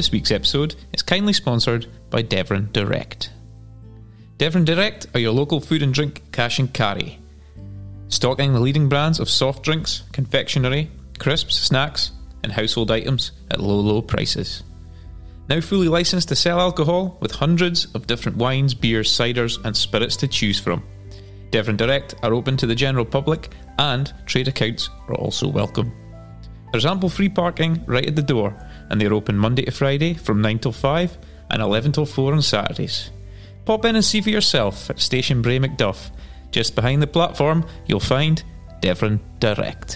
This week's episode is kindly sponsored by Devon Direct. Devon Direct are your local food and drink cash and carry, stocking the leading brands of soft drinks, confectionery, crisps, snacks and household items at low prices. Now fully licensed to sell alcohol with hundreds of different wines, beers, ciders and spirits to choose from. Devon Direct are open to the general public and trade accounts are also welcome. There's ample free parking right at the door and they're open Monday to Friday from 9 till 5 and 11 till 4 on Saturdays. Pop in and see for yourself at Station Bray Macduff. Just behind the platform you'll find Devon Direct.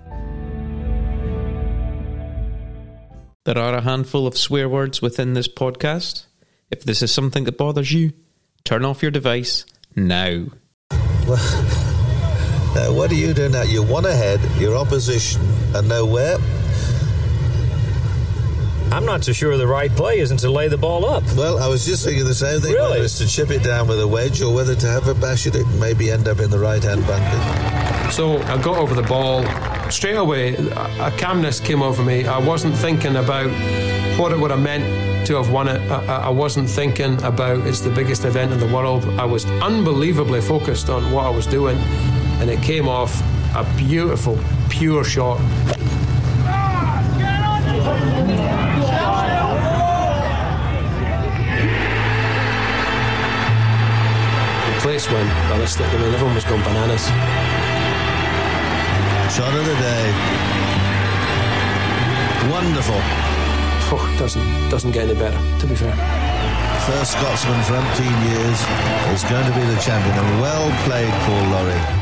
There are a handful of swear words within this podcast. If this is something that bothers you, turn off your device now. Well, what are you doing now? You want ahead, your opposition, and nowhere. I'm not so sure the right play isn't to lay the ball up. Well, I was just thinking the same thing. Really? Whether it's to chip it down with a wedge or whether to have a bash at it and maybe end up in the right-hand bunker. So I got over the ball. Straight away, a calmness came over me. I wasn't thinking about what it would have meant to have won it. I wasn't thinking about it's the biggest event in the world. I was unbelievably focused on what I was doing, and it came off a beautiful, pure shot. The place went ballistic. I mean, everyone was going bananas. Shot of the day. Wonderful. Oh, doesn't get any better, to be fair. First Scotsman for umpteen years is going to be the champion. And well played, Paul Lawrie.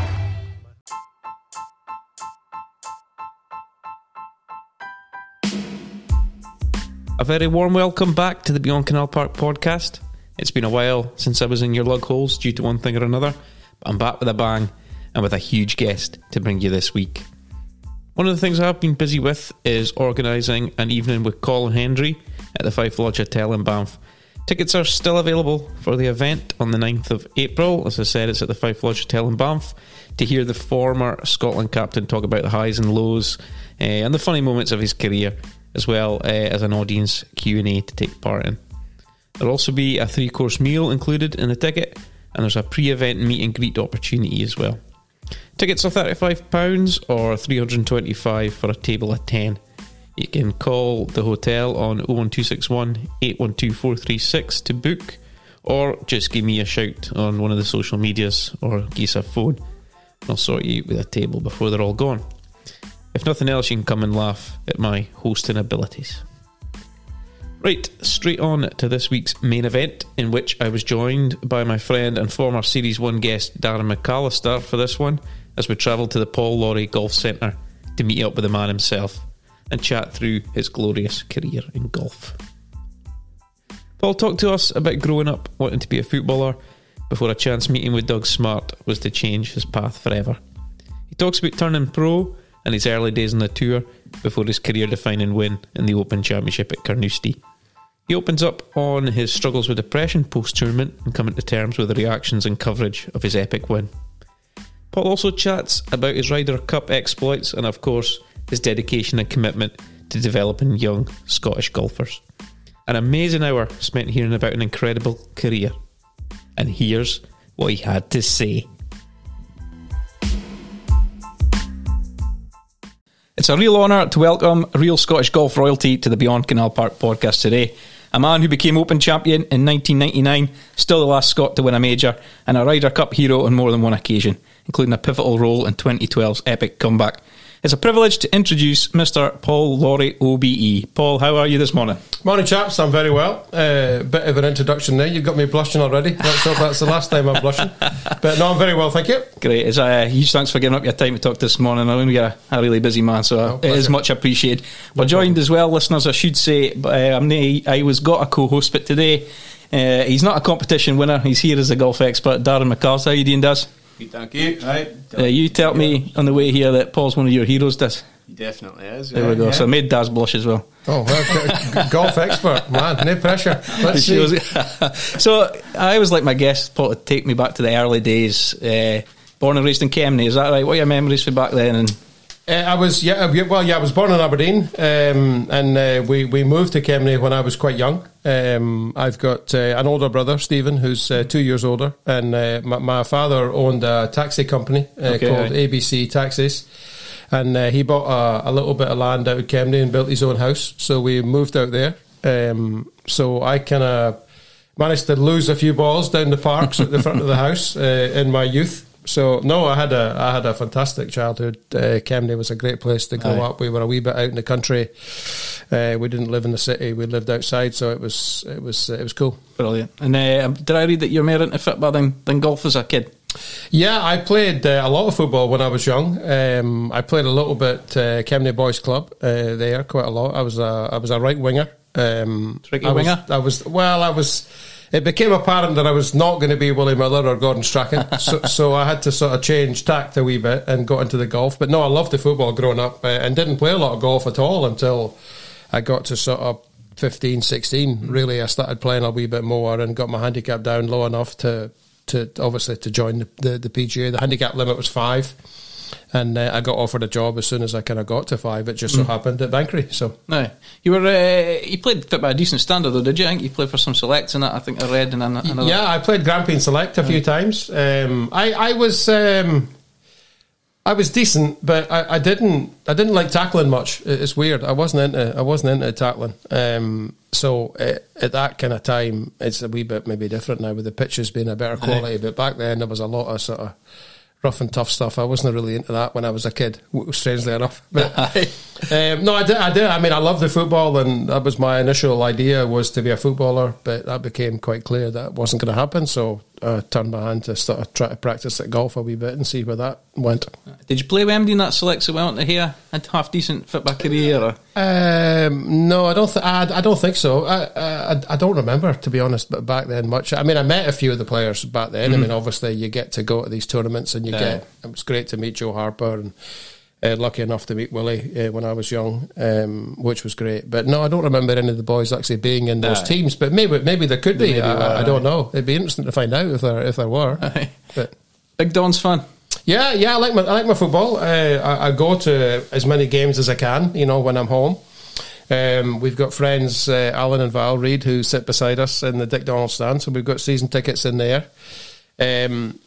A very warm welcome back to the Beyond Canal Park podcast. It's been a while since I was in your lug holes due to one thing or another, but I'm back with a bang and with a huge guest to bring you this week. One of the things I've been busy with is organising an evening with Colin Hendry at the Fife Lodge Hotel in Banff. Tickets are still available for the event on the 9th of April. As I said, it's at the Fife Lodge Hotel in Banff to hear the former Scotland captain talk about the highs and lows and the funny moments of his career, as well as an audience Q&A to take part in. There'll also be a 3-course meal included in the ticket, and there's a pre-event meet and greet opportunity as well. Tickets are £35 or $325 for a table of 10. You can call the hotel on 01261 812 436 to book, or just give me a shout on one of the social medias or give us a phone and I'll sort you with a table before they're all gone. If nothing else, you can come and laugh at my hosting abilities. Right, straight on to this week's main event, in which I was joined by my friend and former Series 1 guest Darren McAllister for this one, as we travelled to the Paul Lawrie Golf Centre to meet up with the man himself and chat through his glorious career in golf. Paul talked to us about growing up wanting to be a footballer before a chance meeting with Doug Smart was to change his path forever. He talks about turning pro and his early days on the tour before his career-defining win in the Open Championship at Carnoustie. He opens up on his struggles with depression post-tournament and coming to terms with the reactions and coverage of his epic win. Paul also chats about his Ryder Cup exploits and, of course, his dedication and commitment to developing young Scottish golfers. An amazing hour spent hearing about an incredible career. And here's what he had to say. It's a real honour to welcome real Scottish golf royalty to the Beyond Canal Park podcast today. A man who became Open champion in 1999, still the last Scot to win a major, and a Ryder Cup hero on more than one occasion, including a pivotal role in 2012's epic comeback. It's a privilege to introduce Mr. Paul Lawrie OBE. Paul, how are you this morning? Morning, chaps. I'm very well. Bit of an introduction there. You've got me blushing already. Let's hope that's the last time I'm blushing. But no, I'm very well, thank you. Great. It's a huge thanks for giving up your time to talk this morning. I know you're a really busy man, so it is much appreciated. We're joined as well, listeners, I should say. I was got a co-host, but today he's not a competition winner. He's here as a golf expert, Darren McAllister. How are you doing, Daz? Good, thank you. Right. You told me on the way here that Paul's one of your heroes, Daz. He definitely is. There we go. Yeah. So I made Daz blush as well. Oh, well, golf expert, man. No pressure. Let's see. So I always like my guests, Paul, to take me back to the early days. Born and raised in Kemney, is that right? What are your memories from back then? And I was born in Aberdeen, and we moved to Kemnay when I was quite young. I've got an older brother, Stephen, who's 2 years older, and my father owned a taxi company called ABC Taxis, and he bought a little bit of land out of Kemnay and built his own house, so we moved out there. So I kind of managed to lose a few balls down the parks at the front of the house in my youth. So no, I had a fantastic childhood. Kemnay was a great place to grow up. We were a wee bit out in the country. We didn't live in the city. We lived outside, so it was cool. Brilliant. And did I read that you're more into football than golf as a kid? Yeah, I played a lot of football when I was young. I played a little bit Kemnay Boys Club there, quite a lot. I was a right winger. Tricky winger. It became apparent that I was not going to be Willie Miller or Gordon Strachan, so I had to sort of change tact a wee bit and got into the golf. But no, I loved the football growing up and didn't play a lot of golf at all until I got to sort of 15, 16. Really, I started playing a wee bit more and got my handicap down low enough to obviously to join the PGA. The handicap limit was 5. And I got offered a job as soon as I kind of got to 5. It just so happened at Bankery. So no, you played football at a decent standard though, did you? I think you played for some selects in that. I think I read in another. Yeah, I played Grampian Select a few times. I was decent, but I didn't like tackling much. It's weird. I wasn't into tackling. So at that kind of time, it's a wee bit maybe different now with the pitches being a better quality. But back then there was a lot of sort of rough and tough stuff. I wasn't really into that when I was a kid, strangely enough. But, no, I did. I mean, I loved the football, and that was my initial idea, was to be a footballer, but that became quite clear that wasn't going to happen, so I turned my hand to start try to practice at golf a wee bit and see where that went. Did you play with MD in that select that went on to here and half decent football career? Or? No, I don't think so. I don't remember, to be honest, but back then much. I mean, I met a few of the players back then. I mean, obviously you get to go to these tournaments and it was great to meet Joe Harper and lucky enough to meet Willie when I was young, which was great. But no, I don't remember any of the boys actually being in those teams. But maybe there could be. I don't know. It'd be interesting to find out if there were. But Big Don's fan. Yeah, I like my football. I go to as many games as I can. When I'm home. We've got friends, Alan and Val Reid, who sit beside us in the Dick Donald stand. So we've got season tickets in there. And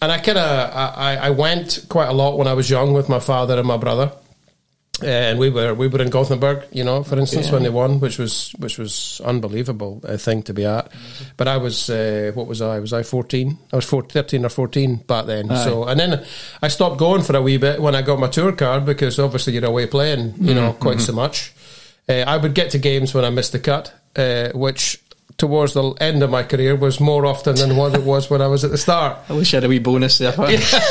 I went quite a lot when I was young with my father and my brother, and we were in Gothenburg, for instance, when they won, which was unbelievable thing to be at. But I was what was I? Was I 14? I was 13 or 14 back then. So and then I stopped going for a wee bit when I got my tour card, because obviously you're away playing, quite so much. I would get to games when I missed the cut, which towards the end of my career was more often than what it was when I was at the start. I wish I had a wee bonus there.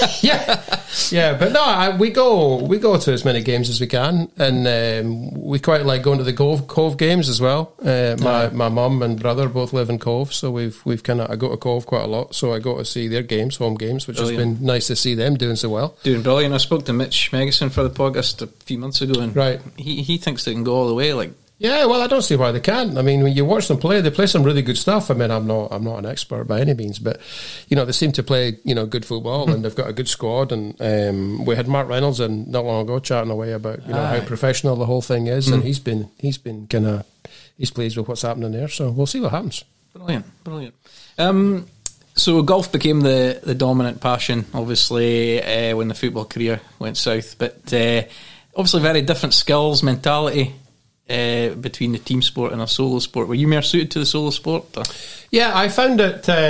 Yeah. But no, we go to as many games as we can, and we quite like going to the Cove games as well. My mum and brother both live in Cove, so we've I go to Cove quite a lot, so I go to see their games, home games, which has been nice to see them doing so well. Doing brilliant. I spoke to Mitch Megison for the podcast a few months ago, and he thinks they can go all the way. Yeah, well, I don't see why they can't. I mean, when you watch them play, they play some really good stuff. I mean, I'm not an expert by any means, but they seem to play good football, and they've got a good squad. And we had Mark Reynolds in not long ago chatting away about how professional the whole thing is, and he's been he's pleased with what's happening there. So we'll see what happens. Brilliant. So golf became the dominant passion, obviously, when the football career went south. But obviously, very different skills, mentality. Between the team sport and a solo sport, were you more suited to the solo sport? Or? Yeah, I found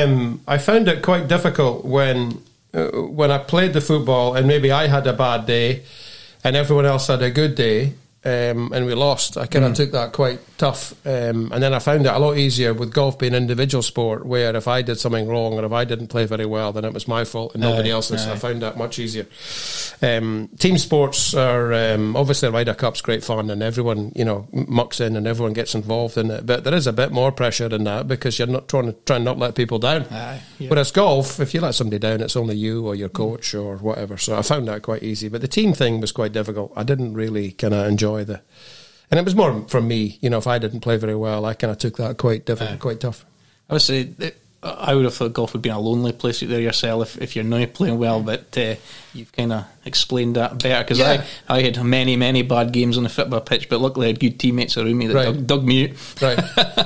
it quite difficult when I played the football, and maybe I had a bad day, and everyone else had a good day, and we lost. I kind of took that quite tough, and then I found it a lot easier with golf being an individual sport, where if I did something wrong or if I didn't play very well, then it was my fault and nobody else's. I found that much easier. Team sports are obviously Ryder Cup's great fun, and everyone mucks in and everyone gets involved in it, but there is a bit more pressure in that, because you're not trying to not let people down. Whereas golf, if you let somebody down, it's only you or your coach or whatever. So I found that quite easy, but the team thing was quite difficult. I didn't really kind of enjoy and it was more from me, if I didn't play very well, I kind of took that quite difficult, quite tough. Obviously, I would have thought golf would be a lonely place out there yourself if you're not playing well, but you've kind of explained that better, because I had many bad games on the football pitch, but luckily I had good teammates around me that dug me out. Right.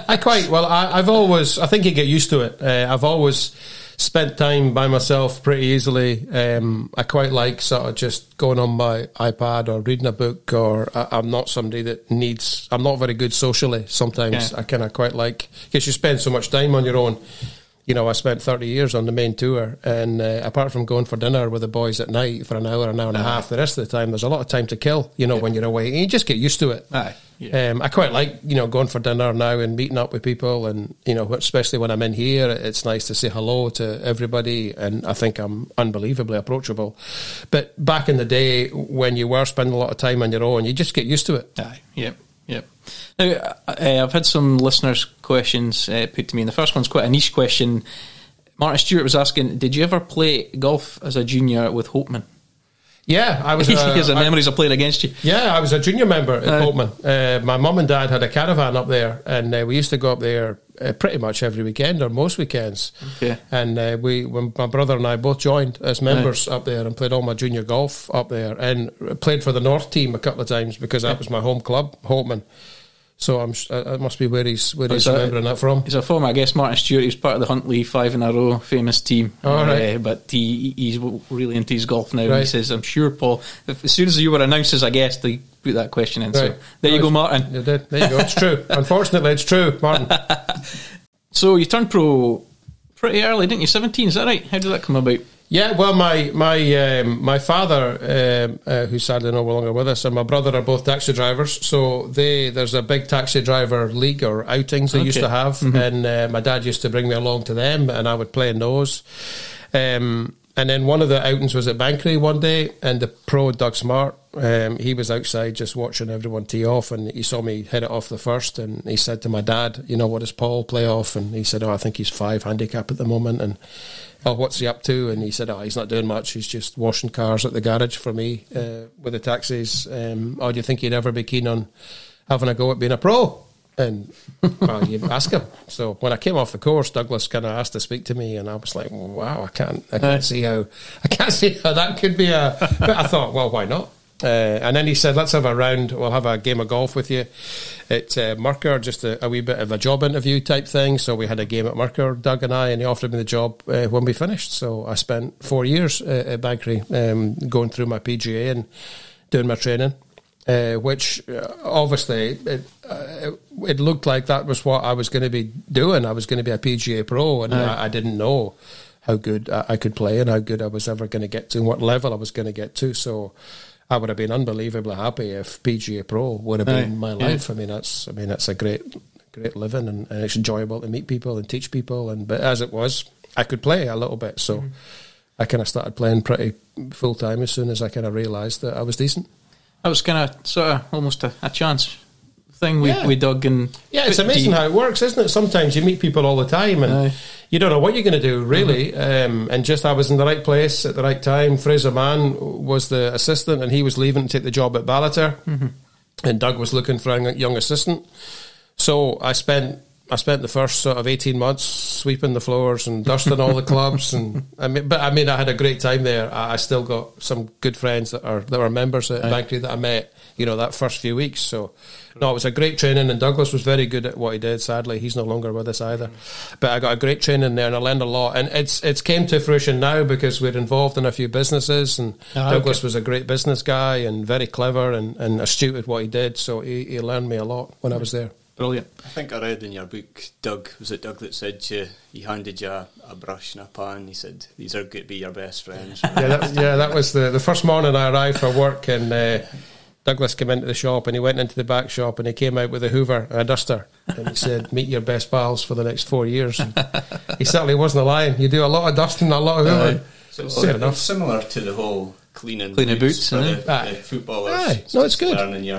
I think you get used to it. I've always spent time by myself pretty easily. I quite like sort of just going on my iPad or reading a book, or I'm not somebody that I'm not very good socially sometimes. I kind of quite like, because you spend so much time on your own. You know, I spent 30 years on the main tour, and apart from going for dinner with the boys at night for an hour and a half, the rest of the time there's a lot of time to kill, when you're away, and you just get used to it. I quite like, going for dinner now and meeting up with people, and, especially when I'm in here, it's nice to say hello to everybody, and I think I'm unbelievably approachable. But back in the day, when you were spending a lot of time on your own, you just get used to it. Yep. Now, I've had some listeners' questions put to me, and the first one's quite a niche question. Martin Stewart was asking, did you ever play golf as a junior with Holtman? Yeah, I was. He has memories of playing against you. Yeah, I was a junior member at Holtman. My mum and dad had a caravan up there, and we used to go up there pretty much every weekend or most weekends. Okay. And when my brother and I both joined as members up there and played all my junior golf up there, and played for the North team a couple of times because that was my home club, Holtman. So it must be where he's remembering that from. He's a former guest, Martin Stewart. He's part of the Huntley 5 in a row famous team. But he's really into his golf now. Right. He says, I'm sure, Paul, as soon as you were announced as a guest, they put that question in. Right. So there you go, Martin. You did. There you go. It's true. Unfortunately, it's true, Martin. So you turned pro pretty early, didn't you? 17, is that right? How did that come about? Yeah, well, my father, who's sadly no longer with us, and my brother are both taxi drivers. So there's a big taxi driver league or outings they used to have, mm-hmm. and my dad used to bring me along to them, and I would play in those. And then one of the outings was at Bankery one day, and the pro Doug Smart, he was outside just watching everyone tee off, and he saw me hit it off the first, and he said to my dad, what does Paul play off? And he said, I think he's 5 handicap at the moment, and what's he up to? And he said, he's not doing much, he's just washing cars at the garage for me with the taxis. Do you think he'd ever be keen on having a go at being a pro? And well, you ask him. So when I came off the course, Douglas kind of asked to speak to me, and I was like, wow, I can't see how that could be but I thought, well, why not? And then he said, let's have a round, we'll have a game of golf with you at Merkur, just a wee bit of a job interview type thing. So we had a game at Merkur, Doug and I, and he offered me the job when we finished. So I spent 4 years at Bankery going through my PGA and doing my training, which obviously it looked like that was what I was going to be doing. I was going to be a PGA pro, and I didn't know how good I could play and how good I was ever going to get to and what level I was going to get to. So I would have been unbelievably happy if PGA Pro would have been my life. I mean, that's a great living, and it's enjoyable to meet people and teach people. But as it was, I could play a little bit, so I kind of started playing pretty full time as soon as I kind of realised that I was decent. That was kind of sort of almost a chance thing we dug and it's amazing how it works, isn't it? Sometimes you meet people all the time and you don't know what you're going to do really, and just I was in the right place at the right time. Fraser Mann was the assistant, and he was leaving to take the job at Ballater, and Doug was looking for a young assistant. So I spent the first sort of 18 months sweeping the floors and dusting all the clubs, and I had a great time there. I still got some good friends that were members at Bankery that I met, that first few weeks. So no, it was a great training, and Douglas was very good at what he did. Sadly, he's no longer with us either. But I got a great training there, and I learned a lot. And it's came to fruition now because we're involved in a few businesses, and Douglas was a great business guy and very clever and astute at what he did. So he learned me a lot when I was there. Brilliant. I think I read in your book, Doug that said he handed you a brush and a pan. He said, these are going to be your best friends. That was the first morning I arrived for work, and Douglas came into the shop, and he went into the back shop, and he came out with a hoover and a duster, and he said, meet your best pals for the next 4 years. And he certainly wasn't lying. You do a lot of dusting, a lot of hoovering. So it's similar to the whole cleaning boots for the footballers. No, it's good.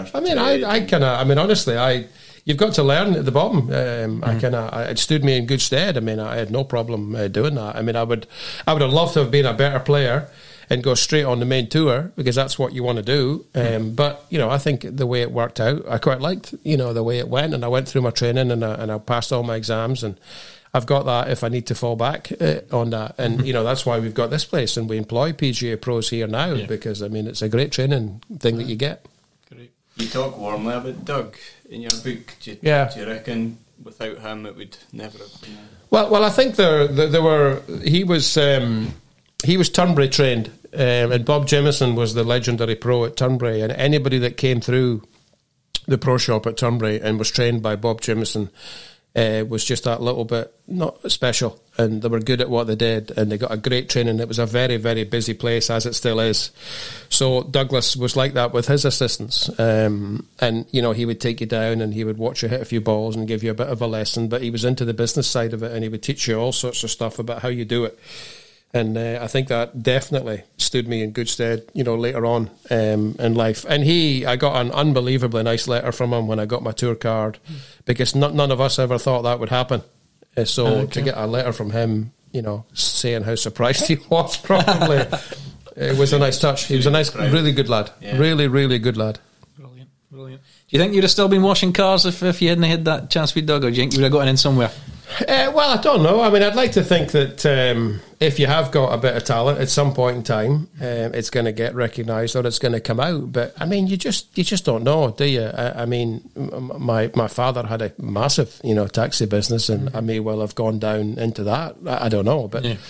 Honestly, you've got to learn at the bottom. It stood me in good stead. I had no problem doing that. I would have loved to have been a better player and go straight on the main tour, because that's what you want to do. But I think the way it worked out, I quite liked the way it went, and I went through my training and I passed all my exams, and I've got that if I need to fall back on that. And, you know, that's why we've got this place and we employ PGA pros here now because, I mean, it's a great training thing that you get. Great. You talk warmly about Doug in your book. Do you reckon without him it would never have been Well, I think there were... He was Turnberry trained, and Bob Jimison was the legendary pro at Turnberry, and anybody that came through the pro shop at Turnberry and was trained by Bob Jimison was just that little bit not special, and they were good at what they did, and they got a great training. It was a very, very busy place, as it still is. So Douglas was like that with his assistants, and you know, he would take you down and he would watch you hit a few balls and give you a bit of a lesson, but he was into the business side of it, and he would teach you all sorts of stuff about how you do it. And I think that definitely stood me in good stead, you know, later on in life. And I got an unbelievably nice letter from him when I got my tour card, because none of us ever thought that would happen. To get a letter from him, you know, saying how surprised he was, probably, it was a nice touch. He was a nice, really good lad. Yeah. Really, really good lad. Brilliant. Do you think you'd have still been washing cars if you hadn't had that chance with Doug, or do you think you would have gotten in somewhere? Well, I don't know. I mean, I'd like to think that if you have got a bit of talent at some point in time, it's going to get recognised or it's going to come out. But I mean, you just don't know, do you? I mean, my father had a massive, you know, taxi business, and I may well have gone down into that. I don't know, but. Yeah.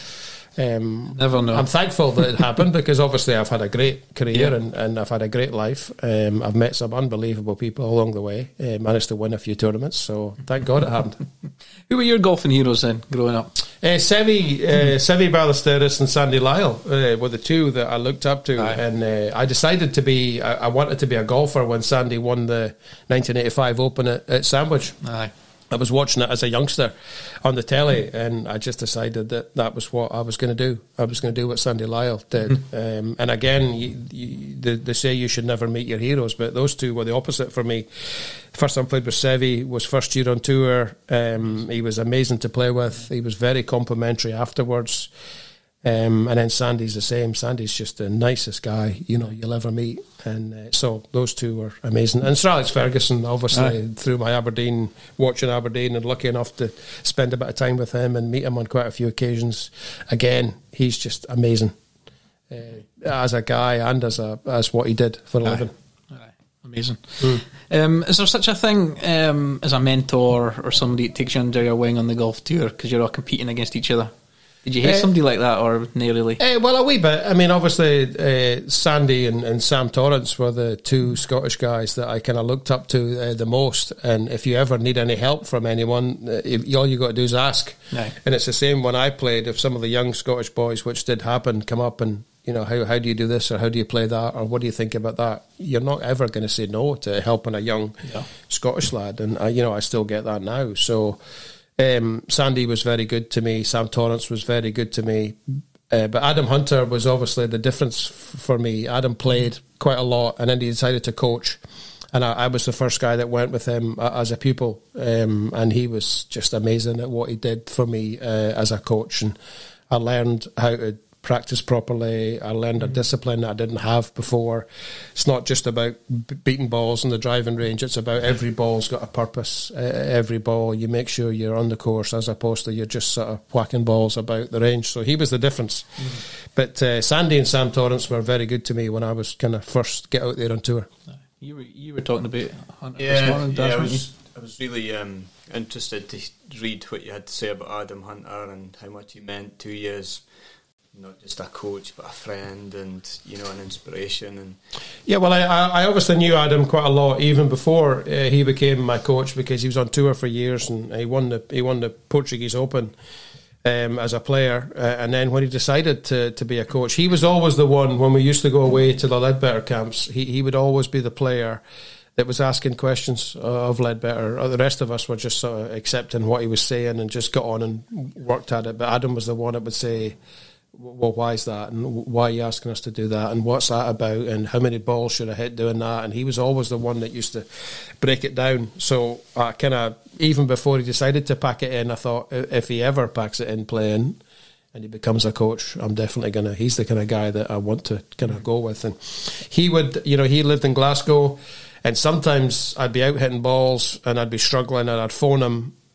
Never know. I'm thankful that it happened, because obviously I've had a great career and I've had a great life. I've met some unbelievable people along the way, managed to win a few tournaments, so thank God it happened. Who were your golfing heroes then, growing up? Seve Ballesteros and Sandy Lyle were the two that I looked up to. Aye. And I decided I wanted to be a golfer when Sandy won the 1985 Open at Sandwich. Aye. I was watching it as a youngster on the telly, and I just decided that was what I was going to do. I was going to do what Sandy Lyle did. And again, they say you should never meet your heroes, but those two were the opposite for me. First time I played with Seve was first year on tour. He was amazing to play with. He was very complimentary afterwards. And then Sandy's the same. Sandy's just the nicest guy, you know, you'll ever meet. And so those two were amazing. And Sir Alex Ferguson, obviously, through my watching Aberdeen, and lucky enough to spend a bit of time with him and meet him on quite a few occasions. Again, he's just amazing as a guy and as what he did for a living. Amazing. Is there such a thing as a mentor or somebody that takes you under your wing on the golf tour because you're all competing against each other? Did you hate somebody like that, or no, really? Well, a wee bit. I mean, obviously, Sandy and Sam Torrance were the two Scottish guys that I kind of looked up to the most. And if you ever need any help from anyone, all you got to do is ask. No. And it's the same when I played. If some of the young Scottish boys, which did happen, come up and, you know, how do you do this, or how do you play that, or what do you think about that? You're not ever going to say no to helping a young Scottish lad. And, I still get that now. So... Sandy was very good to me. Sam Torrance was very good to me. But Adam Hunter was obviously the difference for me. Adam played quite a lot, and then he decided to coach. And I was the first guy that went with him as a pupil. And he was just amazing at what he did for me as a coach. And I learned how to practice properly. I learned a discipline that I didn't have before. It's not just about beating balls in the driving range. It's about every ball's got a purpose. Every ball, you make sure you're on the course, as opposed to you're just sort of whacking balls about the range. So he was the difference. But Sandy and Sam Torrance were very good to me when I was kind of first get out there on tour. You were talking about Hunter this morning, I was really interested to read what you had to say about Adam Hunter and how much he meant to you as not just a coach but a friend and, you know, an inspiration. And well, I obviously knew Adam quite a lot even before he became my coach, because he was on tour for years and he won the Portuguese Open as a player, and then when he decided to be a coach, he was always the one. When we used to go away to the Leadbetter camps, he would always be the player that was asking questions of Leadbetter. The rest of us were just sort of accepting what he was saying and just got on and worked at it. But Adam was the one that would say, well, why is that, and why are you asking us to do that, and what's that about, and how many balls should I hit doing that? And he was always the one that used to break it down. So I kind of, even before he decided to pack it in, I thought if he ever packs it in playing and he becomes a coach, I'm definitely he's the kind of guy that I want to kind of go with. And he would, he lived in Glasgow, and sometimes I'd be out hitting balls and I'd be struggling, and I'd phone him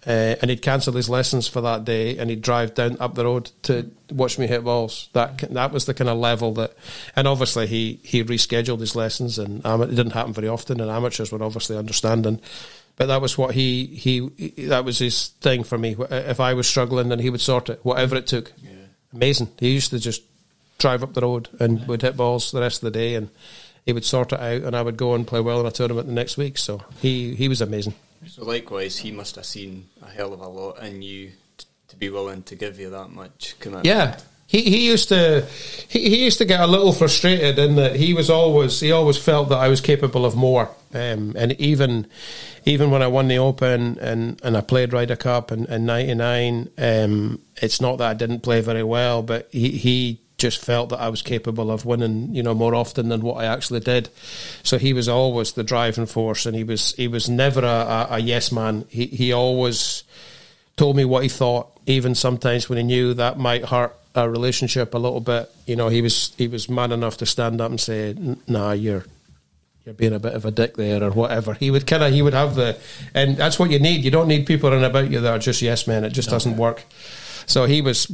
and he'd cancel his lessons for that day, and he'd drive down up the road to watch me hit balls. That was the kind of level that, and obviously he rescheduled his lessons, and it didn't happen very often, and amateurs were obviously understanding. But that was what that was his thing for me. If I was struggling, then he would sort it, whatever it took. Yeah. Amazing. He used to just drive up the road and would hit balls the rest of the day, and he would sort it out, and I would go and play well in a tournament the next week. So he was amazing. So likewise, he must have seen a hell of a lot in you to be willing to give you that much commitment. Yeah. He used to get a little frustrated in that he always felt that I was capable of more, and even when I won the Open and I played Ryder Cup in '99, it's not that I didn't play very well, but he just felt that I was capable of winning, more often than what I actually did. So he was always the driving force, and he was never a yes man. He always told me what he thought, even sometimes when he knew that might hurt our relationship a little bit. He was man enough to stand up and say, "Nah, you're being a bit of a dick there," or whatever. He would have and that's what you need. You don't need people around about you that are just yes men. It just doesn't work. So he was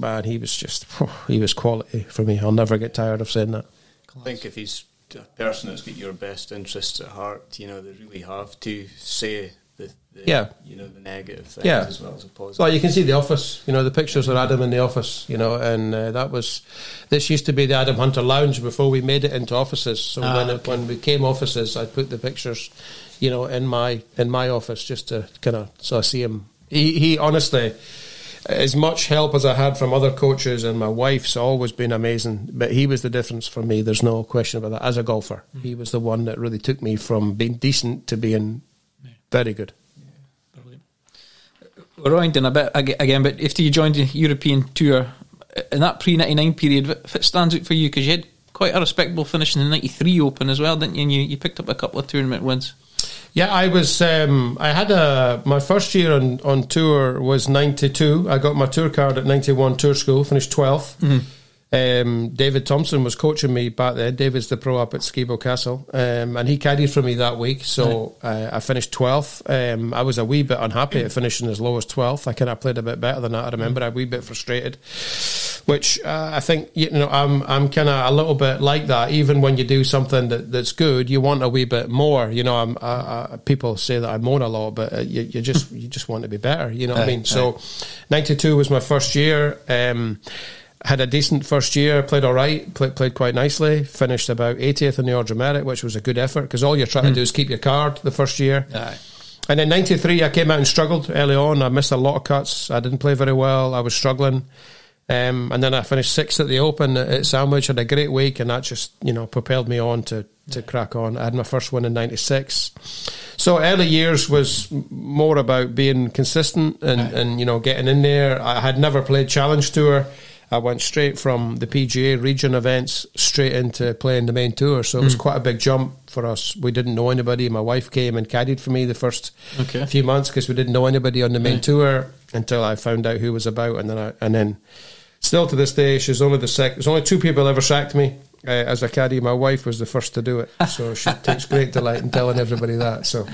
quality for me. I'll never get tired of saying that. I think if he's a person that's got your best interests at heart, they really have to say the negative things as well as the positive. Well, you can see The Office, the pictures of Adam in The Office, and this used to be the Adam Hunter Lounge before we made it into offices. So when we became offices, I put the pictures, in my office just to so I see him. He honestly, as much help as I had from other coaches, and my wife's always been amazing, but he was the difference for me. There's no question about that. As a golfer, he was the one that really took me from being decent to being very good. Yeah, brilliant. We're winding a bit again, but after you joined the European Tour in that pre-99 period, if it stands out for you, because you had quite a respectable finish in the '93 Open as well, didn't you? And you picked up a couple of tournament wins. Yeah, I was. I had my first year on tour was '92. I got my tour card at '91 Tour School. Finished 12th. Mm-hmm. David Thompson was coaching me back then. David's the pro up at Skibo Castle, and he caddied for me that week. So I finished 12th. I was a wee bit unhappy at finishing as low as 12th. I kind of played a bit better than that. I remember I was a wee bit frustrated, which I think I'm kind of a little bit like that. Even when you do something that's good, you want a wee bit more. People say that I moan a lot, but you just want to be better. You know what I mean? So 92 was my first year. Had a decent first year, played all right, played quite nicely, finished about 80th in the Order of Merit, which was a good effort, because all you're trying to do is keep your card the first year. Aye. And in 93, I came out and struggled early on. I missed a lot of cuts. I didn't play very well. I was struggling. And then I finished 6th at the Open at Sandwich, had a great week, and that just, propelled me on to crack on. I had my first win in 96. So early years was more about being consistent and getting in there. I had never played Challenge Tour. I went straight from the PGA region events straight into playing the main tour. So it was quite a big jump for us. We didn't know anybody. My wife came and caddied for me the first few months because we didn't know anybody on the main tour until I found out who was about. And then still to this day, she's only there's only 2 people ever sacked me as a caddy. My wife was the first to do it. So she takes great delight in telling everybody that. So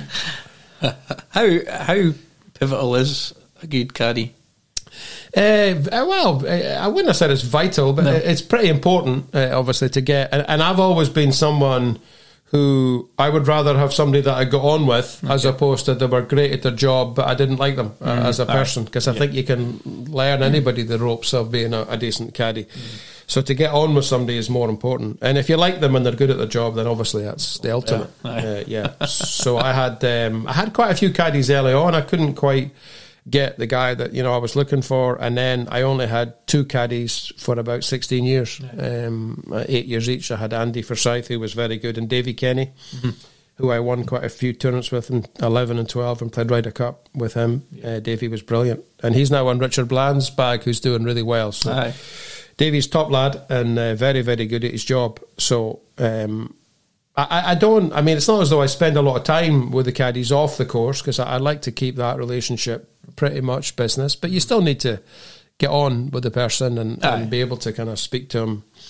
how pivotal is a good caddy? I wouldn't have said it's vital, but it's pretty important, obviously, to get. And I've always been someone who I would rather have somebody that I got on with as opposed to they were great at their job, but I didn't like them as a person, because I think you can learn anybody the ropes of being a decent caddy. So to get on with somebody is more important. And if you like them and they're good at their job, then obviously that's the ultimate. So I had quite a few caddies early on. I couldn't quite get the guy that I was looking for, and then I only had 2 caddies for about 16 years, 8 years each. I had Andy Forsyth, who was very good, and Davy Kenny, who I won quite a few tournaments with in 11 and 12 and played Ryder Cup with him. Davy was brilliant, and he's now on Richard Bland's bag, who's doing really well. So Davy's top lad and very, very good at his job. So it's not as though I spend a lot of time with the caddies off the course, because I like to keep that relationship pretty much business, but you still need to get on with the person and be able to kind of speak to them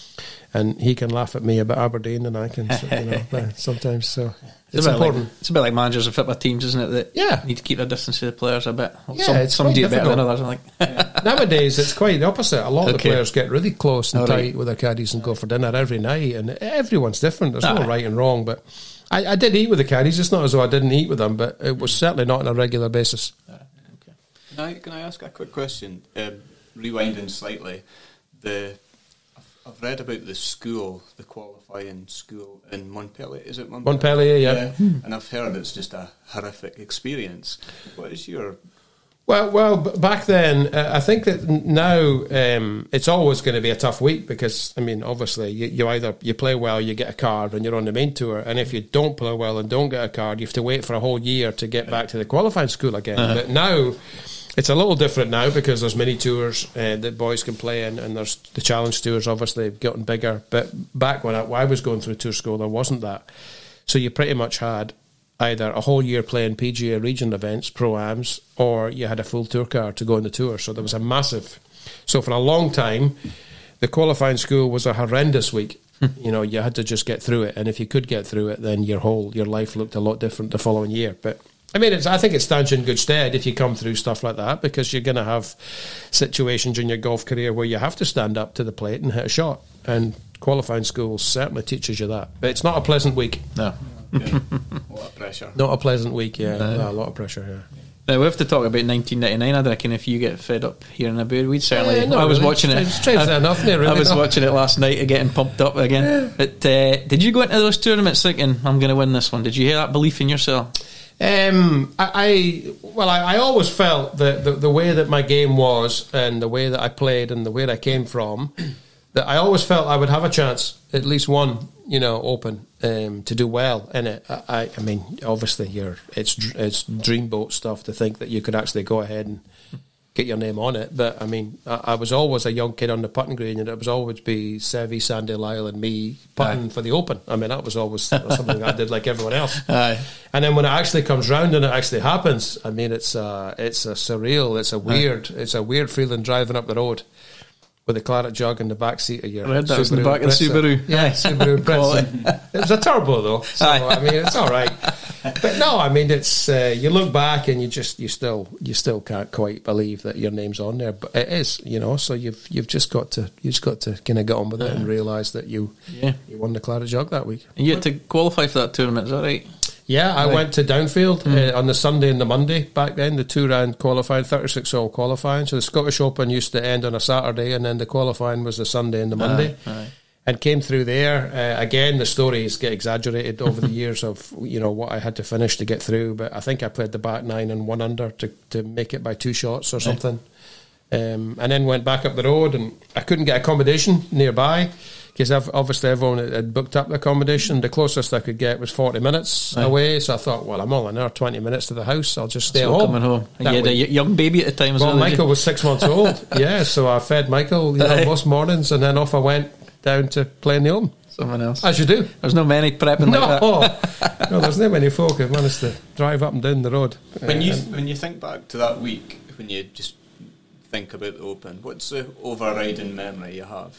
and he can laugh at me about Aberdeen, and I can, sometimes. So it's a bit important. It's a bit like managers of football teams, isn't it? That need to keep their distance to the players a bit. Some do it better than others. I think. Nowadays, it's quite the opposite. A lot of the Okay. players get really close and All tight right. with their caddies and go for dinner every night, and everyone's different. There's no right and wrong, but I did eat with the caddies. It's not as though I didn't eat with them, but it was certainly not on a regular basis. Can I ask a quick question? Rewinding slightly, I've read about the qualifying school in Montpellier. Is it Montpellier? Montpellier, yeah. And I've heard it's just a horrific experience. What is your... Well, back then, I think that now it's always going to be a tough week because, I mean, obviously, you either you play well, you get a card, and you're on the main tour, and if you don't play well and don't get a card, you have to wait for a whole year to get back to the qualifying school again. But now, it's a little different now because there's many tours that boys can play in, and there's the challenge tours, obviously, gotten bigger. But back when I was going through tour school, there wasn't that. So you pretty much had either a whole year playing PGA regional events, Pro-Ams, or you had a full tour card to go on the tour. So there was a massive... So for a long time, the qualifying school was a horrendous week. You had to just get through it. And if you could get through it, then your life looked a lot different the following year. But, I mean, I think it stands you in good stead if you come through stuff like that, because you're going to have situations in your golf career where you have to stand up to the plate and hit a shot. And qualifying school certainly teaches you that. But it's not a pleasant week. No. Yeah. A lot of pressure. Not a pleasant week, yeah. A lot of pressure, yeah. Now we have to talk about 1999. I reckon if you get fed up here in Abu, we'd certainly. No, I was really. watching it. Straight enough, really, I was watching it last night, getting pumped up again. Yeah. But did you go into those tournaments thinking I'm going to win this one? Did you hear that belief in yourself? I always felt that the way that my game was and the way that I played and the way that I came from, that I always felt I would have a chance, at least one, open, to do well in it. I mean, obviously, it's dreamboat stuff to think that you could actually go ahead and get your name on it. But I mean, I was always a young kid on the putting green, and it was always be Seve, Sandy Lyle, and me putting for the Open. I mean, that was always something I did like everyone else. Aye. And then when it actually comes round and it actually happens, I mean, it's a surreal, it's a weird feeling driving up the road with a claret jug in the back seat of your I read that was in the back of the Subaru. Yeah, Subaru Impreza. It was a turbo though, so I mean it's all right. But no, I mean it's you look back and you still can't quite believe that your name's on there, but it is, So you've just got to kind of get on with it and realise that you won the claret jug that week. And you had to qualify for that tournament, is that right? Yeah, I went to Downfield on the Sunday and the Monday back then, the 2-round qualifying, 36-hole qualifying. So the Scottish Open used to end on a Saturday, and then the qualifying was the Sunday and the Monday. Aye. And came through there. Again, the stories get exaggerated over the years of what I had to finish to get through. But I think I played the back 9 and 1 under to make it by 2 shots or something. And then went back up the road, and I couldn't get accommodation nearby, because obviously everyone had booked up the accommodation. The closest I could get was 40 minutes away, so I thought, well, I'm all in there, 20 minutes to the house, I'll just stay at home. Coming home. And you had a young baby at the time as well. Michael was 6 months old, yeah, so I fed Michael most mornings, and then off I went down to play in the Open. Someone else. As you do. There's no many prepping like that. No, there's not many folk who've managed to drive up and down the road. When you think back to that week, when you just think about the Open, what's the overriding memory you have?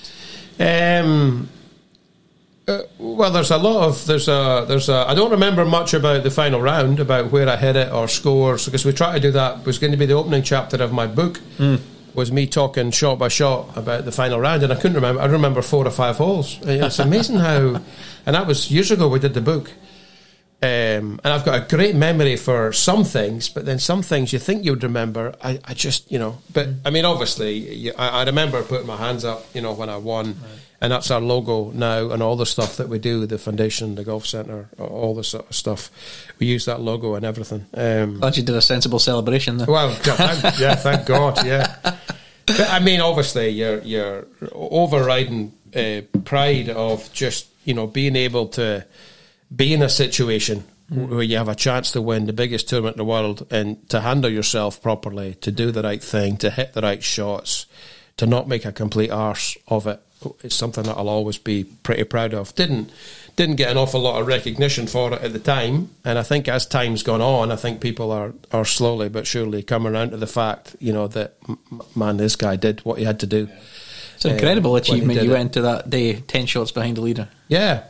Well, there's a. I don't remember much about the final round, about where I hit it or scores, because we tried to do that. It was going to be the opening chapter of my book. Was me talking shot by shot about the final round, and I couldn't remember. I remember 4 or 5 holes. It's amazing how, and that was years ago. We did the book. And I've got a great memory for some things, but then some things you think you would remember, I just, but I mean, obviously, I remember putting my hands up, when I won, and that's our logo now, and all the stuff that we do, the foundation, the golf centre, all this sort of stuff, we use that logo and everything. Glad you did a sensible celebration there. Well, thank God, yeah. But I mean, obviously, your overriding pride of just, being able to be in a situation where you have a chance to win the biggest tournament in the world, and to handle yourself properly, to do the right thing, to hit the right shots, to not make a complete arse of it, it's something that I'll always be pretty proud of. Didn't get an awful lot of recognition for it at the time, and I think as time's gone on, I think people are slowly but surely coming around to the fact, that man, this guy did what he had to do. It's an incredible when he achievement. did You it. went into that day 10 shots behind the leader. Yeah.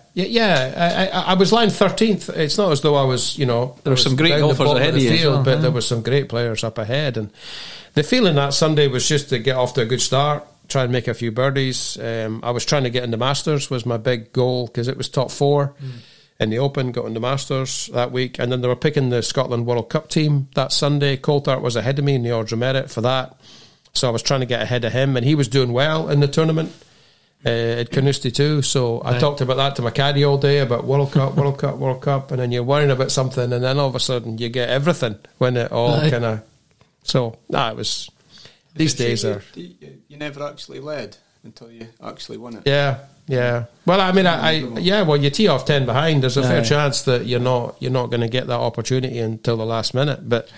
I was lying 13th. It's not as though I was, there were some great down the golfers bottom ahead the of you as field, well, but yeah. there were some great players up ahead. And the feeling that Sunday was just to get off to a good start, try and make a few birdies. I was trying to get into Masters was my big goal because it was top 4 in the Open. Got into Masters that week, and then they were picking the Scotland World Cup team that Sunday. Coulthard was ahead of me in the order of merit for that, so I was trying to get ahead of him, and he was doing well in the tournament. At Carnoustie too, so I talked about that to my caddy all day about World Cup, and then you're worrying about something, and then all of a sudden you get everything when it all kind of. So it was. These days are. You never actually led until you actually won it. Yeah. Well, I mean, well, you tee off 10 behind. There's a fair chance that you're not going to get that opportunity until the last minute. But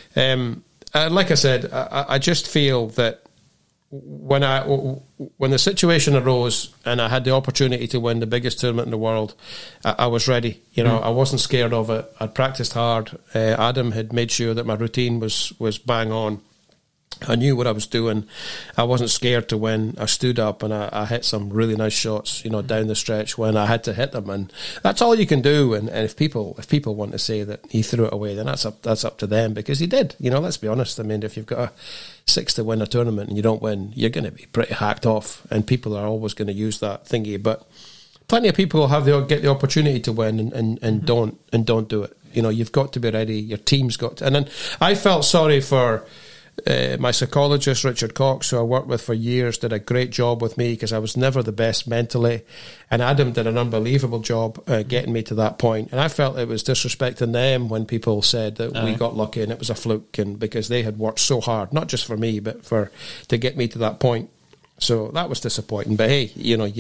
like I said, I just feel that. When the situation arose and I had the opportunity to win the biggest tournament in the world, I was ready. I wasn't scared of it. I'd practiced hard. Adam had made sure that my routine was bang on. I knew what I was doing. I wasn't scared to win. I stood up and I hit some really nice shots, down the stretch when I had to hit them, and that's all you can do. And if people want to say that he threw it away, then that's up to them, because he did. Let's be honest. I mean, if you've got a 6 to win a tournament and you don't win, you're going to be pretty hacked off, and people are always going to use that thingy. But plenty of people get the opportunity to win and don't do it. You've got to be ready. Your team's got to. And then I felt sorry for. My psychologist, Richard Cox, who I worked with for years, did a great job with me because I was never the best mentally, and Adam did an unbelievable job getting me to that point. And I felt it was disrespecting them when people said that we got lucky and it was a fluke, and because they had worked so hard, not just for me, but to get me to that point. So that was disappointing. But hey,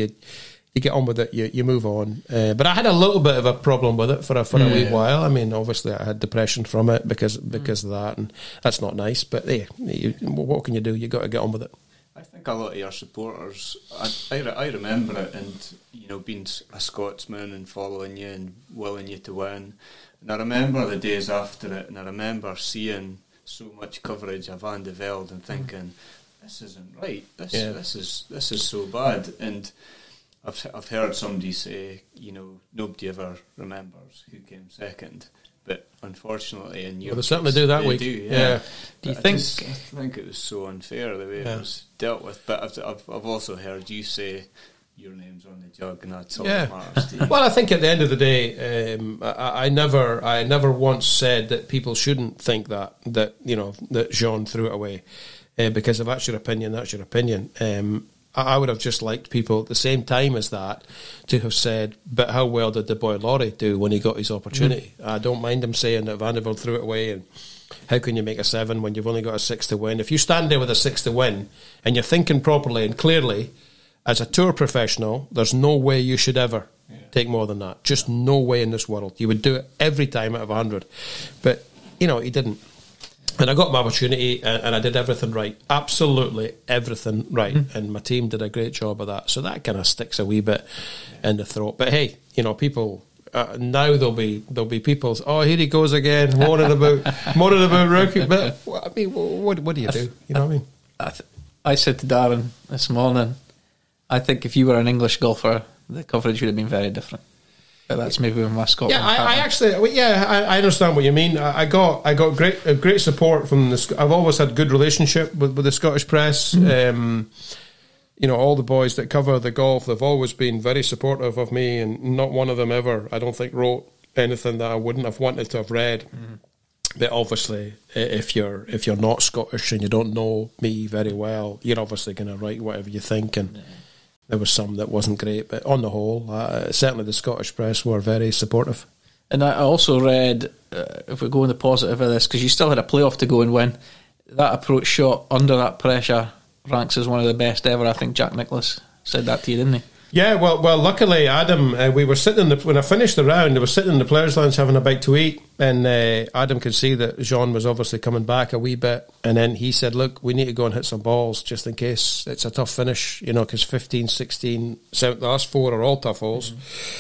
you get on with it, you move on. But I had a little bit of a problem with it for a wee while. I mean, obviously I had depression from it because of that, and that's not nice. But hey, what can you do? You got to get on with it. I think a lot of your supporters, I remember it, and being a Scotsman and following you and willing you to win. And I remember the days after it, and I remember seeing so much coverage of Van de Velde and thinking, this isn't right. This is so bad. And I've heard somebody say, nobody ever remembers who came second, but unfortunately, in your they certainly do that week. Do, yeah. Do you think? I think it was so unfair the way it was dealt with. But I've also heard you say your name's on the jug, and that's all that matters to you. Well, I think at the end of the day, I never once said that people shouldn't think that Jean threw it away, because if that's your opinion, that's your opinion. I would have just liked people at the same time as that to have said, but how well did the boy Laurie do when he got his opportunity? I don't mind him saying that Van de Velde threw it away, and how can you make a 7 when you've only got a 6 to win? If you stand there with a 6 to win and you're thinking properly and clearly, as a tour professional, there's no way you should ever take more than that. Just no way in this world. You would do it every time out of 100. But, he didn't. And I got my opportunity, and I did everything right. Absolutely everything right. And my team did a great job of that. So that kind of sticks a wee bit in the throat. But hey, people, now there'll be people, here he goes again, moaning about rookie. But, I mean, what do you do? You know what I mean? I said to Darren this morning, I think if you were an English golfer, the coverage would have been very different. But that's maybe with my Scotland. Yeah, I understand what you mean. I got great support from the. I've always had good relationship with the Scottish press. All the boys that cover the golf, they've always been very supportive of me, and not one of them ever, I don't think, wrote anything that I wouldn't have wanted to have read. But obviously, if you're not Scottish and you don't know me very well, you're obviously going to write whatever you think, and. There was some that wasn't great, but on the whole, certainly the Scottish press were very supportive. And I also read, if we go on the positive of this, because you still had a playoff to go and win, that approach shot under that pressure ranks as one of the best ever. I think Jack Nicklaus said that to you, didn't he? Yeah, well, luckily, Adam, we were sitting when I finished the round, they were sitting in the players' lounge having a bite to eat, and Adam could see that Jean was obviously coming back a wee bit, and then he said, look, we need to go and hit some balls just in case it's a tough finish, because 15, 16, the last 4 are all tough holes.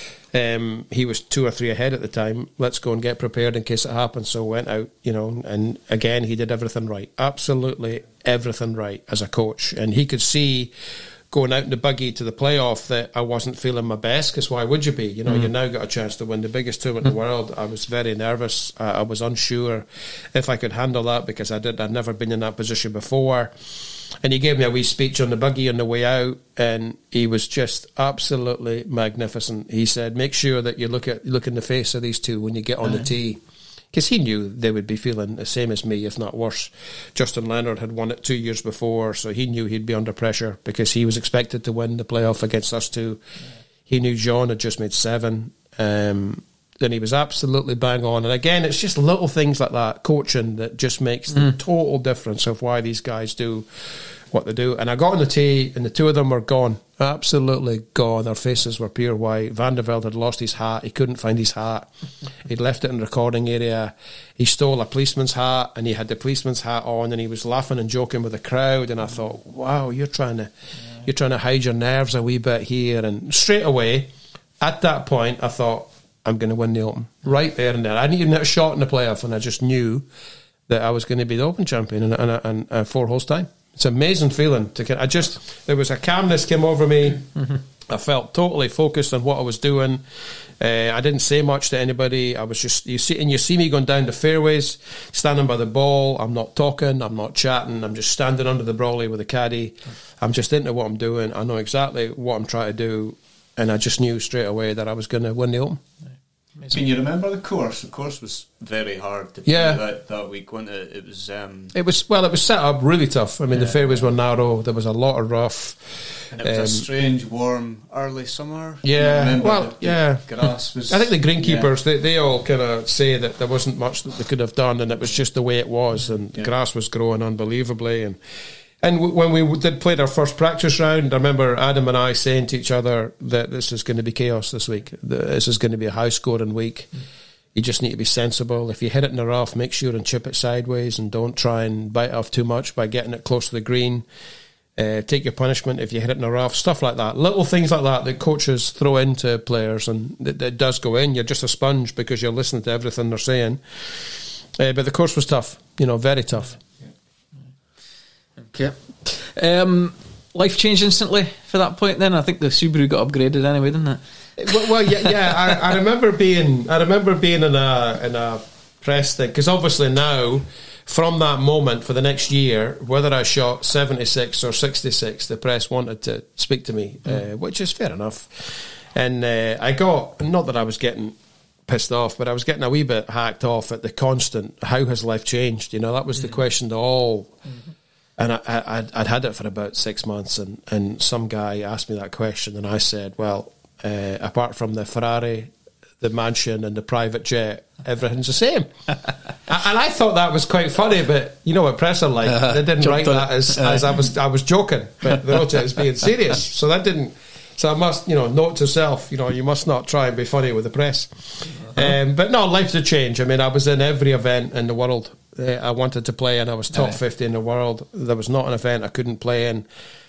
He was 2 or 3 ahead at the time. Let's go and get prepared in case it happens. So went out, and again, he did everything right. Absolutely everything right as a coach. And he could see going out in the buggy to the playoff that I wasn't feeling my best, because why would you be? You know, you now got a chance to win the biggest tournament in the world. I was very nervous. I was unsure if I could handle that, because I'd never been in that position before. And he gave me a wee speech on the buggy on the way out, and he was just absolutely magnificent. He said, make sure that you look in the face of these two when you get on the tee. Because he knew they would be feeling the same as me, if not worse. Justin Leonard had won it 2 years before, so he knew he'd be under pressure because he was expected to win the playoff against us two. He knew John had just made 7. Then he was absolutely bang on. And again, it's just little things like that, coaching, that just makes the total difference of why these guys do what they do. And I got on the tee, and the two of them were gone. Absolutely gone. Their faces were pure white. Van der Velde had lost his hat. He couldn't find his hat. He'd left it in the recording area. He stole a policeman's hat, and he had the policeman's hat on, and he was laughing and joking with the crowd. And I thought, wow, you're trying to hide your nerves a wee bit here. And straight away, at that point, I thought, I'm going to win the Open. Right there and there. I didn't even hit a shot in the playoff, and I just knew that I was going to be the Open champion in 4 holes' time. It's an amazing feeling. There was a calmness came over me. I felt totally focused on what I was doing. I didn't say much to anybody. I was just, you see me going down the fairways, standing by the ball. I'm not talking, I'm not chatting. I'm just standing under the brolly with a caddy. I'm just into what I'm doing. I know exactly what I'm trying to do, and I just knew straight away that I was going to win the Open. Can you remember the course? The course was very hard to play that week, wasn't it? It was set up really tough. I mean, the fairways were narrow. There was a lot of rough. And it was a strange, warm, early summer. Yeah, grass was. I think the greenkeepers they all kind of say that there wasn't much that they could have done, and it was just the way it was, and the grass was growing unbelievably, And when we did play our first practice round, I remember Adam and I saying to each other that this is going to be chaos this week. This is going to be a high-scoring week. You just need to be sensible. If you hit it in the rough, make sure and chip it sideways, and don't try and bite off too much by getting it close to the green. Take your punishment if you hit it in the rough, stuff like that. Little things like that coaches throw into players, and it does go in. You're just a sponge because you're listening to everything they're saying. But the course was tough, very tough. Okay. Life changed instantly for that point then. I think the Subaru got upgraded anyway, didn't it? Well, yeah. I remember being in a press thing, because obviously now, from that moment for the next year, whether I shot 76 or 66, the press wanted to speak to me, which is fair enough. And I got, not that I was getting pissed off, but I was getting a wee bit hacked off at the constant, how has life changed? That was the question to all. And I'd had it for about 6 months, and some guy asked me that question, and I said, well, apart from the Ferrari, the mansion and the private jet, everything's the same. And I thought that was quite funny, but you know what press are like. They didn't write that as I was joking, but they wrote it as being serious. So that didn't. So I must, note to self, you must not try and be funny with the press. But no, life's a change. I mean, I was in every event in the world I wanted to play in. I was top 50 in the world. There was not an event I couldn't play in.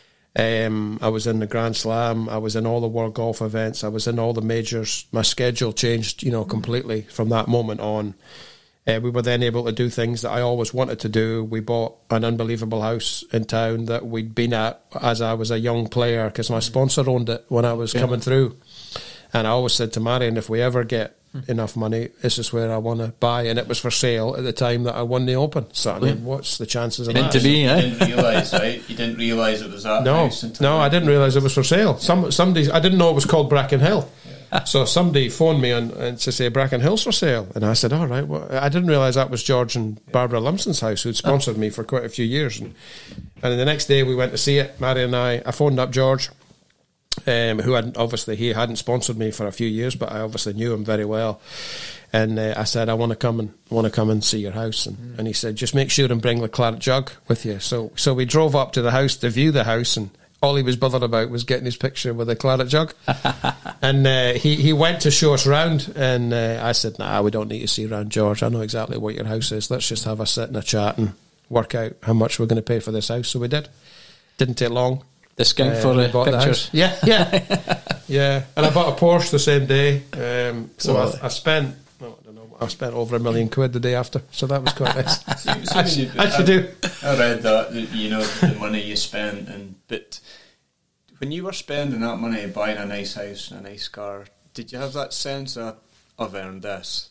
I was in the Grand Slam. I was in all the World Golf events. I was in all the majors. My schedule changed, completely from that moment on. We were then able to do things that I always wanted to do. We bought an unbelievable house in town that we'd been at as I was a young player, because my sponsor owned it when I was coming through. And I always said to Marion, if we ever get enough money, this is where I want to buy. And it was for sale at the time that I won the Open. So I mean, what's the chances of that? You didn't realise, right? You didn't realise it was that house until I didn't realise it was for sale. Somebody, I didn't know it was called Bracken Hill. So somebody phoned me and to say Bracken Hill's for sale, and I said, all right. Well, I didn't realise that was George and Barbara Lumsden's house, who'd sponsored me for quite a few years. And the next day we went to see it, Mary and I phoned up George, who he hadn't sponsored me for a few years, but I obviously knew him very well. And I said, I want to come and see your house. And he said, just make sure and bring the claret jug with you. So we drove up to the house to view the house, and all he was bothered about was getting his picture with a claret jug. And he went to show us round, and I said, nah, we don't need to see round, George. I know exactly what your house is. Let's just have a sit and a chat and work out how much we're going to pay for this house. So we did. Didn't take long. Discount for the pictures. Yeah. And I bought a Porsche the same day. I spent... I spent over £1 million the day after, so that was quite nice. I read that, the money you spent, but When you were spending that money buying a nice house and a nice car, did you have that sense of I've earned this?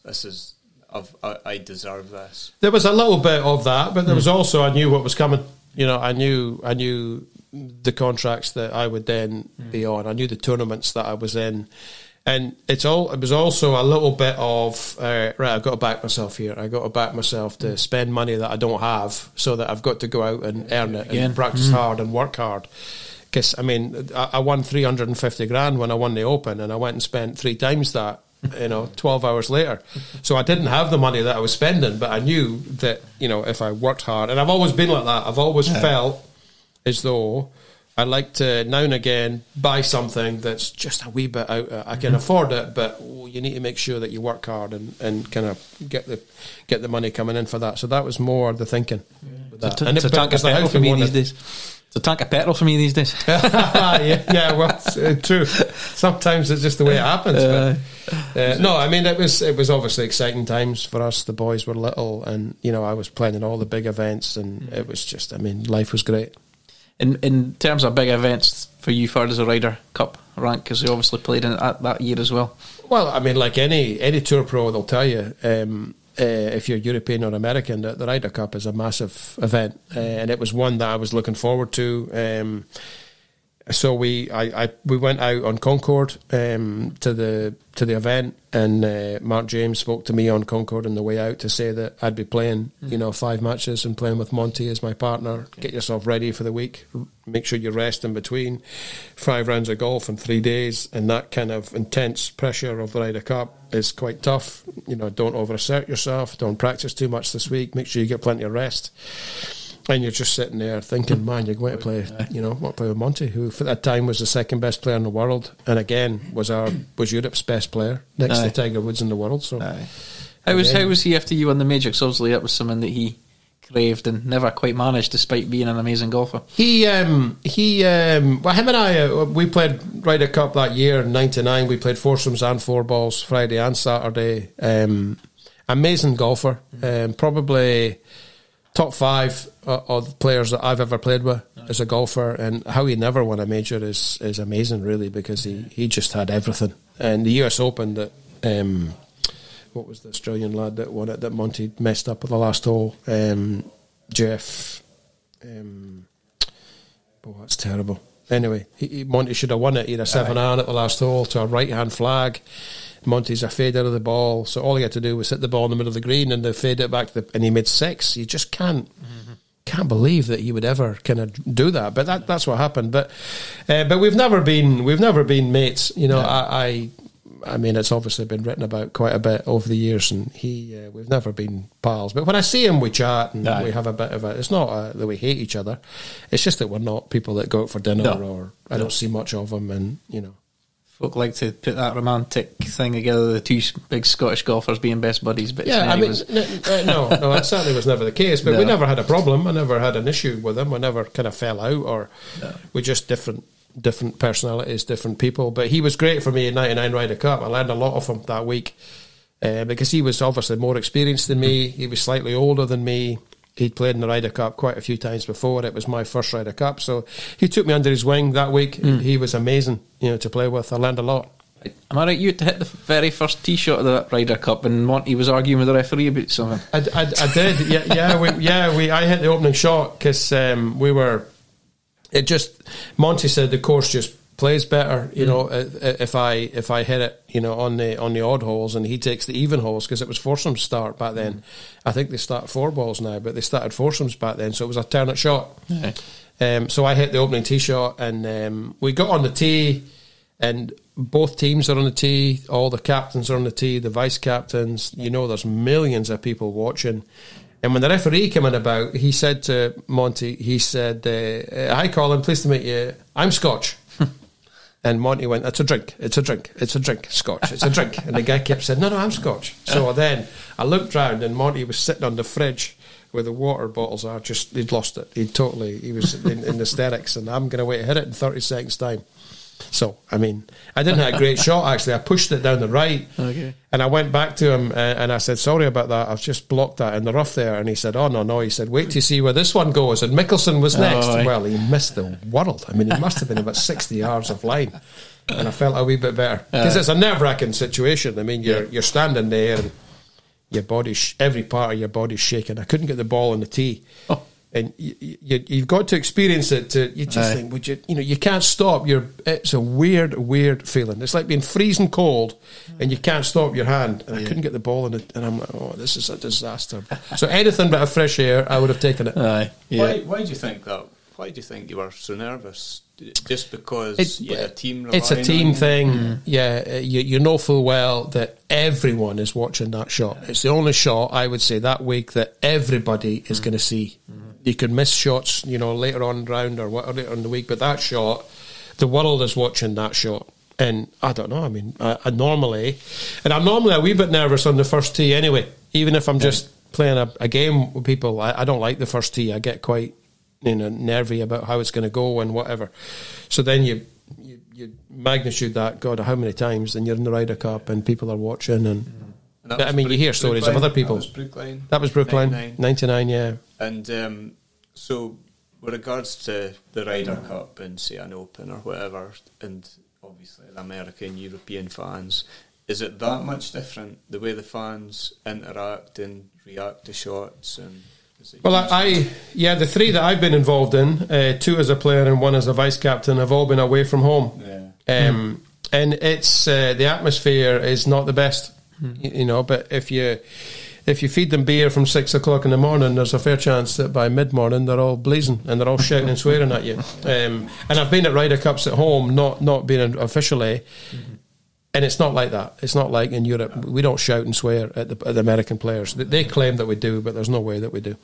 I deserve this. There was a little bit of that, but there was also, I knew what was coming. You know, I knew the contracts that I would then be on. I knew the tournaments that I was in, and it was also a little bit of right. I've got to back myself here. I got to back myself to spend money that I don't have, so that I've got to go out and earn it and practice hard and work hard. Because I mean, I won 350 grand when I won the Open, and I went and spent 3 times that. 12 hours later. So I didn't have the money that I was spending, but I knew that, if I worked hard, and I've always been like that, I've always felt as though I like to now and again buy something that's just a wee bit out. I can afford it, but you need to make sure that you work hard and kind of get the money coming in for that. So that was more the thinking. It's a tank of petrol for me these days. It's a tank of petrol for me these days. yeah, well, it's true. Sometimes it's just the way it happens. No, I mean, it was obviously exciting times for us. The boys were little, and I was playing in all the big events, and it was just, life was great. In terms of big events for you, far as a Ryder Cup rank, because you obviously played in it that year as well. Well, I mean, like any tour pro, they'll tell you. If you're European or American, the Ryder Cup is a massive event, and it was one that I was looking forward to. So we went out on Concord to the event, and Mark James spoke to me on Concord on the way out to say that I'd be playing 5 matches and playing with Monty as my partner. Get yourself ready for the week, make sure you rest in between, 5 rounds of golf in 3 days, and that kind of intense pressure of the Ryder Cup is quite tough. Don't overassert yourself, don't practice too much this week, make sure you get plenty of rest. And you're just sitting there thinking, man, you're going to play, play with Monty, who for that time was the second best player in the world, and again was Europe's best player next to Tiger Woods in the world. So, how was he after you won the major? Because obviously that was something that he craved and never quite managed, despite being an amazing golfer. Well, him and I, we played Ryder Cup that year in '99. We played foursomes and 4-balls Friday and Saturday. Amazing golfer, probably top 5 of players that I've ever played with as a golfer, and how he never won a major is amazing, really, because he just had everything. And the US Open, that what was the Australian lad that won it that Monty messed up at the last hole? Jeff. That's terrible. Anyway, Monty should have won it. He had a 7-iron at the last hole to a right-hand flag. Monty's a fade out of the ball, so all he had to do was hit the ball in the middle of the green and they fade it back and he made 6. You just can't believe that he would ever kind of do that. But that's what happened. But we've never been mates. I mean, it's obviously been written about quite a bit over the years, and we've never been pals. But when I see him, we chat and we have a bit of it's not that we hate each other. It's just that we're not people that go out for dinner, or I don't see much of him, and Folk like to put that romantic thing together, the 2 big Scottish golfers being best buddies. But yeah, no, that certainly was never the case. But we never had a problem. I never had an issue with him. I never kind of fell out, we're just different personalities, different people. But he was great for me in '99 Ryder Cup. I learned a lot of him that week because he was obviously more experienced than me. He was slightly older than me. He'd played in the Ryder Cup quite a few times before. It was my first Ryder Cup, so he took me under his wing that week. He was amazing, to play with. I learned a lot. Am I right? You had to hit the very first tee shot of the Ryder Cup, and Monty was arguing with the referee about something. I did. I hit the opening shot because we were. It just Monty said the course just plays better, if I hit it, on the odd holes, and he takes the even holes because it was foursomes start back then. I think they start 4-balls now, but they started foursomes back then, so it was a alternate shot. So I hit the opening tee shot, and we got on the tee, and both teams are on the tee, all the captains are on the tee, the vice captains. There's millions of people watching. And when the referee came in about, he said to Monty, he said, "Hi Colin, pleased to meet you. I'm Scotch." And Monty went, "It's a drink, Scotch, it's a drink." And the guy kept saying, no, I'm Scotch. So then I looked round, and Monty was sitting on the fridge where the water bottles are. He'd lost it. He was in hysterics, and I'm going to wait to hit it in 30 seconds time. So, I mean, I didn't have a great shot, actually. I pushed it down the right. Okay. And I went back to him and I said, sorry about that. I've just blocked that in the rough there. And he said, oh, no. He said, wait to see where this one goes. And Mickelson was next. Oh, well, he missed the world. I mean, he must have been about 60 yards of line. And I felt a wee bit better. Because it's a nerve-wracking situation. I mean, you're standing there and your body, every part of your body's shaking. I couldn't get the ball on the tee. Oh. And you've got to experience it. You just think, you can't stop. It's a weird feeling. It's like being freezing cold, and you can't stop your hand. And I couldn't get the ball in it, and I'm like, oh, this is a disaster. So anything but a fresh air, I would have taken it. Why do you think that? Why do you think you were so nervous? Just because you had a team? It's a team thing. Yeah, you know full well that everyone is watching that shot. It's the only shot I would say that week that everybody is going to see. You could miss shots, later on round or later in the week, but that shot, the world is watching that shot. And I don't know. I mean, I'm normally a wee bit nervous on the first tee anyway. Even if I'm just playing a game with people, I don't like the first tee. I get quite nervy about how it's going to go and whatever. So then you magnitude that, God, how many times, and you're in the Ryder Cup and people are watching. And I mean, you hear stories of other people. That was Brookline. 99, yeah. And so, with regards to the Ryder Cup and, say, an Open or whatever, and obviously the American, European fans, is it that much different, the way the fans interact and react to shots? And well, the three that I've been involved in, two as a player and one as a vice captain, have all been away from home. Yeah. And it's the atmosphere is not the best, but if you feed them beer from 6 o'clock in the morning, there's a fair chance that by mid-morning they're all blazing and they're all shouting and swearing at you. And I've been at Ryder Cups at home, not being officially, and it's not like that. It's not like in Europe. We don't shout and swear at the American players. They claim that we do, but there's no way that we do.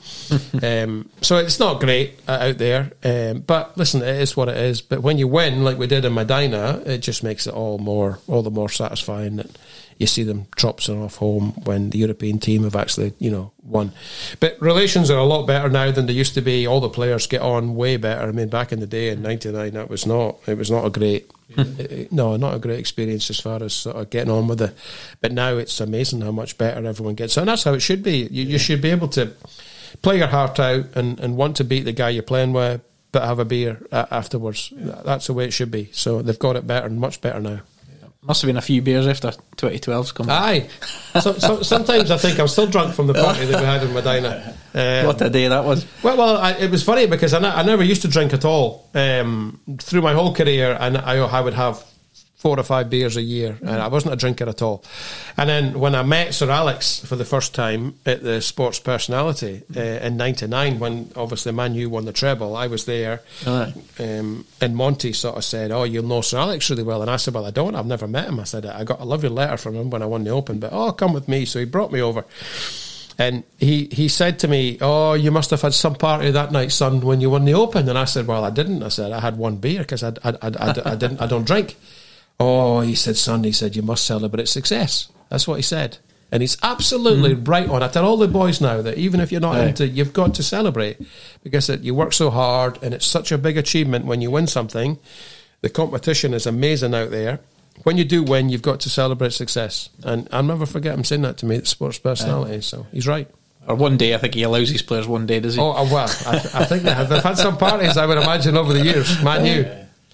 So it's not great out there. But listen, it is what it is. But when you win, like we did in Medina, it just makes it all the more satisfying that you see them tropsing off home when the European team have actually, won. But relations are a lot better now than they used to be. All the players get on way better. I mean, back in the day in '99, it was not a great, not a great experience as far as sort of getting on with it. But now it's amazing how much better everyone gets. And that's how it should be. You should be able to play your heart out and want to beat the guy you're playing with, but have a beer afterwards. That's the way it should be. So they've got it better and much better now. Must have been a few beers after 2012's come. Aye. Sometimes I think I'm still drunk from the party that we had in Medina. What a day that was. Well, it was funny because I never used to drink at all. Through my whole career, and I would have 4 or 5 beers a year, and I wasn't a drinker at all. And then when I met Sir Alex for the first time at the Sports Personality in '99, when obviously Man U won the treble, I was there, and Monty sort of said, "Oh, you'll know Sir Alex really well," and I said, "Well, I don't. I've never met him." I said, "I got a lovely letter from him when I won the Open, but come with me." So he brought me over. And he said to me, "Oh, you must have had some party that night, son, when you won the Open." And I said, "Well, I didn't." I said, "I had one beer because I don't drink." "Oh," he said, "son," he said, "you must celebrate success." That's what he said. And he's absolutely right on. I tell all the boys now that even if you're not into, you've got to celebrate because you work so hard and it's such a big achievement when you win something. The competition is amazing out there. When you do win, you've got to celebrate success. And I'll never forget him saying that to me, the Sports Personality. So he's right. Or one day, I think he allows his players one day, does he? Oh, well, I think they've had some parties, I would imagine, over the years. Man U.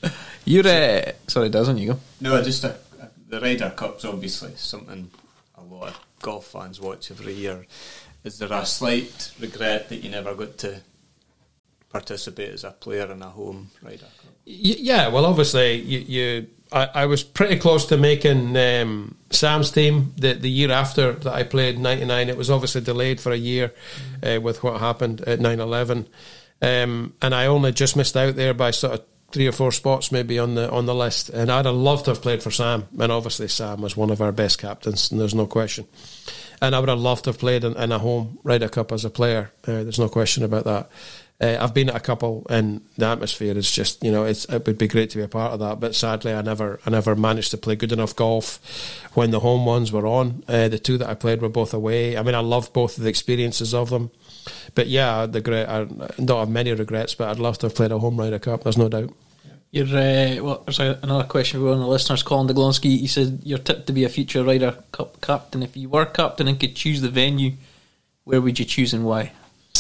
You're sorry, doesn't you go? No, just the Ryder Cup's obviously something a lot of golf fans watch every year. Is there a slight regret that you never got to participate as a player in a home Ryder Cup? Yeah, well, obviously, I was pretty close to making Sam's team the year after that I played '99. It was obviously delayed for a year with what happened at 9/11, and I only just missed out there by sort of 3 or 4 spots maybe on the list, and I'd have loved to have played for Sam, and obviously Sam was one of our best captains, and there's no question. And I would have loved to have played in a home Ryder Cup as a player. There's no question about that. I've been at a couple, and the atmosphere is just, it would be great to be a part of that. But sadly, I never managed to play good enough golf when the home ones were on. The 2 that I played were both away. I mean, I loved both of the experiences of them. But yeah, I don't have many regrets, but I'd love to have played a home Ryder Cup. There's no doubt. There's another question for one of the listeners. Colin Deglonsky, he said you're tipped to be a future Ryder Cup captain. If you were captain and could choose the venue, where would you choose and why?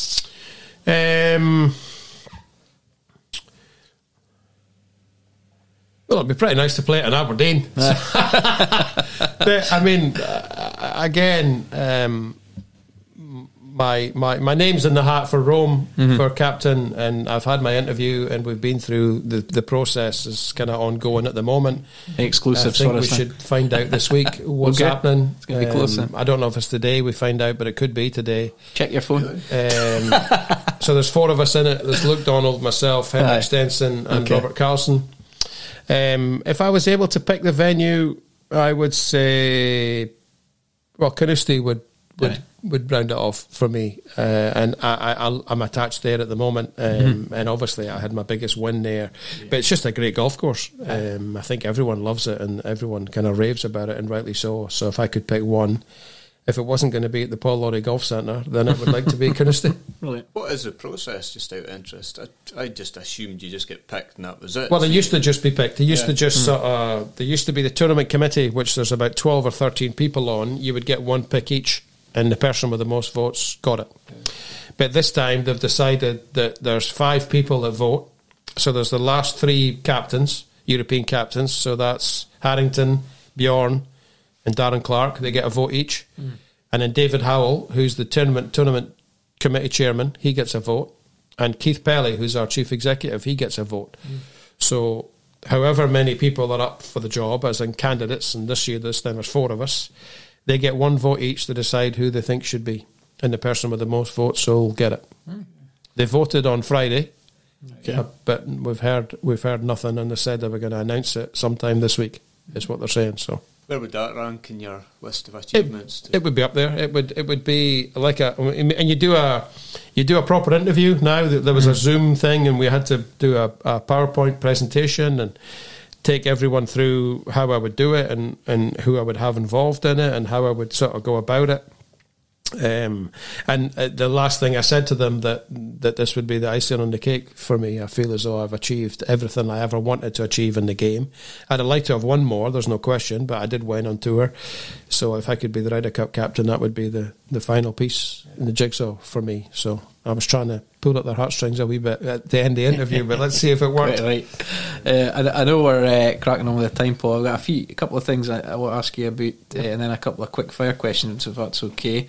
Well, it'd be pretty nice to play it in Aberdeen. But, I mean, again, my name's in the hat for Rome for captain, and I've had my interview, and we've been through the process is kind of ongoing at the moment. Exclusive. I think we should find out this week what's happening. It's going to be close. I don't know if it's today we find out, but it could be today. Check your phone. So there's 4 of us in it. There's Luke Donald, myself, Henrik Stenson, and Robert Carlson. If I was able to pick the venue, I would say, well, Carnoustie would round it off for me, and I'm attached there at the moment, and obviously I had my biggest win there, but it's just a great golf course. I think everyone loves it and everyone kind of raves about it, and rightly so. So if I could pick one, if it wasn't going to be at the Paul Lawrie Golf Centre, then it would like to be Carnoustie. Brilliant. What is the process, just out of interest? I just assumed you just get picked and that was it. Well, they used to just be picked. They used to just there used to be the tournament committee, which there's about 12 or 13 people on. You would get one pick each, and the person with the most votes got it. But this time they've decided that there's 5 people that vote. So there's the last 3 captains, European captains. So that's Harrington, Bjorn, and Darren Clark. They get a vote each. And then David Howell, who's the tournament committee chairman, he gets a vote. And Keith Pelley, who's our chief executive, he gets a vote. So however many people are up for the job, as in candidates, and this time there's 4 of us, they get 1 vote each to decide who they think should be. And the person with the most votes will get it. They voted on Friday, but we've heard nothing, and they said they were going to announce it sometime this week, is what they're saying. So where would that rank in your list of achievements? It would be up there. It would be like and you do a proper interview now. There was a Zoom thing, and we had to do a PowerPoint presentation and take everyone through how I would do it and who I would have involved in it and how I would sort of go about it. And the last thing I said to them that this would be the icing on the cake for me. I feel as though I've achieved everything I ever wanted to achieve in the game. I'd have liked to have won more, there's no question, but I did win on tour. So if I could be the Ryder Cup captain, that would be the final piece in the jigsaw for me. So I was trying to pull at their heartstrings a wee bit at the end of the interview, but let's see if it worked. Right. I know we're cracking on with the time, Paul. I've got a couple of things I want to ask you about, and then a couple of quick fire questions, if that's okay.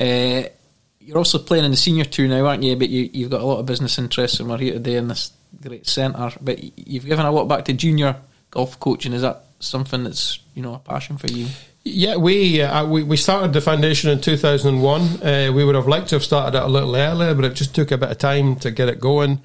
You're also playing in the senior tour now, aren't you? But you've got a lot of business interests, and we're here today in this great centre. But you've given a lot back to junior golf coaching. Is that something that's a passion for you? Yeah, we started the foundation in 2001. We would have liked to have started it a little earlier, but it just took a bit of time to get it going.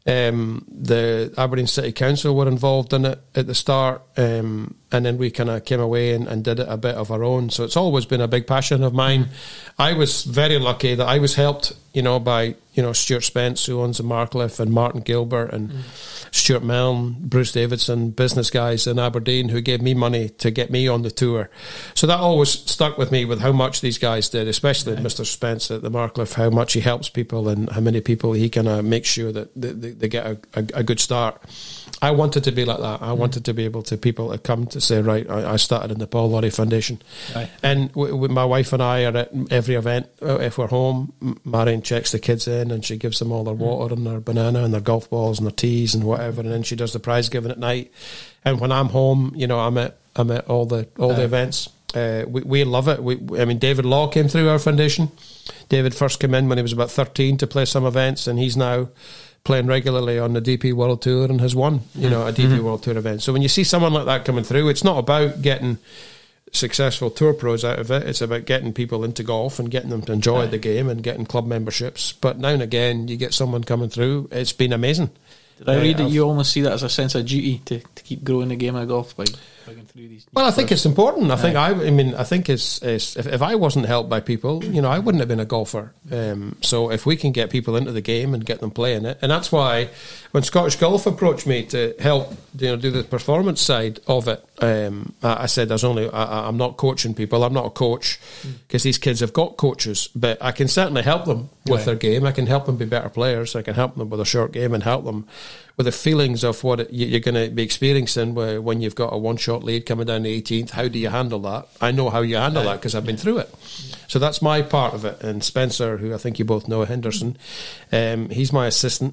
The Aberdeen City Council were involved in it at the start, and then we kind of came away and did it a bit of our own. So it's always been a big passion of mine. I was very lucky that I was helped, by Stuart Spence, who owns the Marcliffe, and Martin Gilbert and Stuart Milne, Bruce Davidson, business guys in Aberdeen who gave me money to get me on the tour. So that always stuck with me, with how much these guys did, especially Mr. Spence at the Marcliffe, how much he helps people and how many people he can make sure that they get a good start. I wanted to be like that. I wanted to be able to people to come to say, right, I started in the Paul Lawrie Foundation. Aye. And my wife and I are at every event. If we're home, Marion checks the kids in and she gives them all their water and their banana and their golf balls and their teas and whatever, and then she does the prize giving at night. And when I'm home, I'm at all the events. We love it. David Law came through our foundation. David first came in when he was about 13 to play some events, and he's now playing regularly on the DP World Tour and has won, a DP World Tour event. So when you see someone like that coming through, it's not about getting successful tour pros out of it. It's about getting people into golf and getting them to enjoy the game and getting club memberships. But now and again, you get someone coming through. It's been amazing. Did I read that you almost see that as a sense of duty to keep growing the game of golf by going through these? Well, I think it's important. I think it's if I wasn't helped by people, I wouldn't have been a golfer. So if we can get people into the game and get them playing it, and that's why when Scottish Golf approached me to help, do the performance side of it, I said I'm not coaching people. I'm not a coach because these kids have got coaches, but I can certainly help them with their game. I can help them be better players. I can help them with a short game and help them with the feelings of what you're going to be experiencing when you've got a one-shot lead coming down the 18th. How do you handle that? I know how you handle that because I've been through it. So that's my part of it. And Spencer, who I think you both know, Henderson, he's my assistant.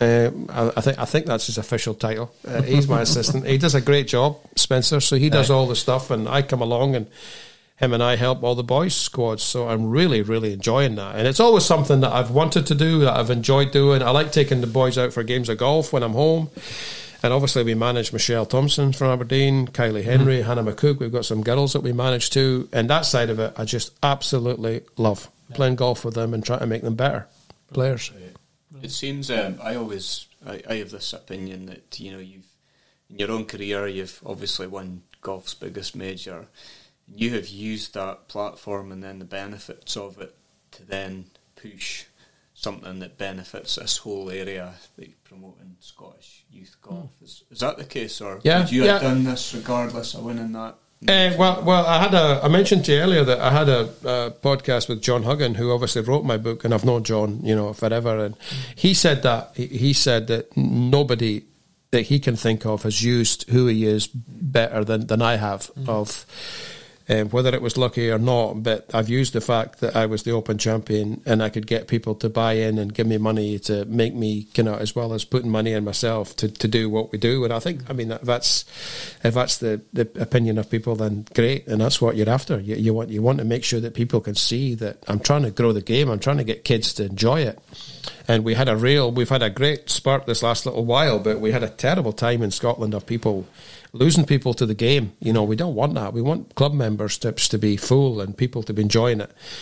I think that's his official title. He's my assistant. He does a great job, Spencer. So he does all the stuff, and I come along, and him and I help all the boys' squads. So I'm really, really enjoying that. And it's always something that I've wanted to do, that I've enjoyed doing. I like taking the boys out for games of golf when I'm home. And obviously we manage Michelle Thompson from Aberdeen, Kylie Henry, Hannah McCook. We've got some girls that we manage too. And that side of it, I just absolutely love playing golf with them and trying to make them better players. It seems I have this opinion that you've in your own career you've obviously won golf's biggest major. You have used that platform and then the benefits of it to then push something that benefits this whole area that you're promoting, Scottish youth golf. Is that the case, or would you have done this regardless of winning that? Well, I mentioned to you earlier that I had a podcast with John Huggan, who obviously wrote my book, and I've known John, forever, and he said that nobody that he can think of has used who he is better than I have of. Whether it was lucky or not, but I've used the fact that I was the Open champion and I could get people to buy in and give me money to make me, as well as putting money in myself to do what we do. And I think, if that's the opinion of people, then great, and that's what you're after. You want to make sure that people can see that I'm trying to grow the game. I'm trying to get kids to enjoy it. And we've had a great spurt this last little while, but we had a terrible time in Scotland of people losing people to the game. We don't want that. We want club members to be full and people to be enjoying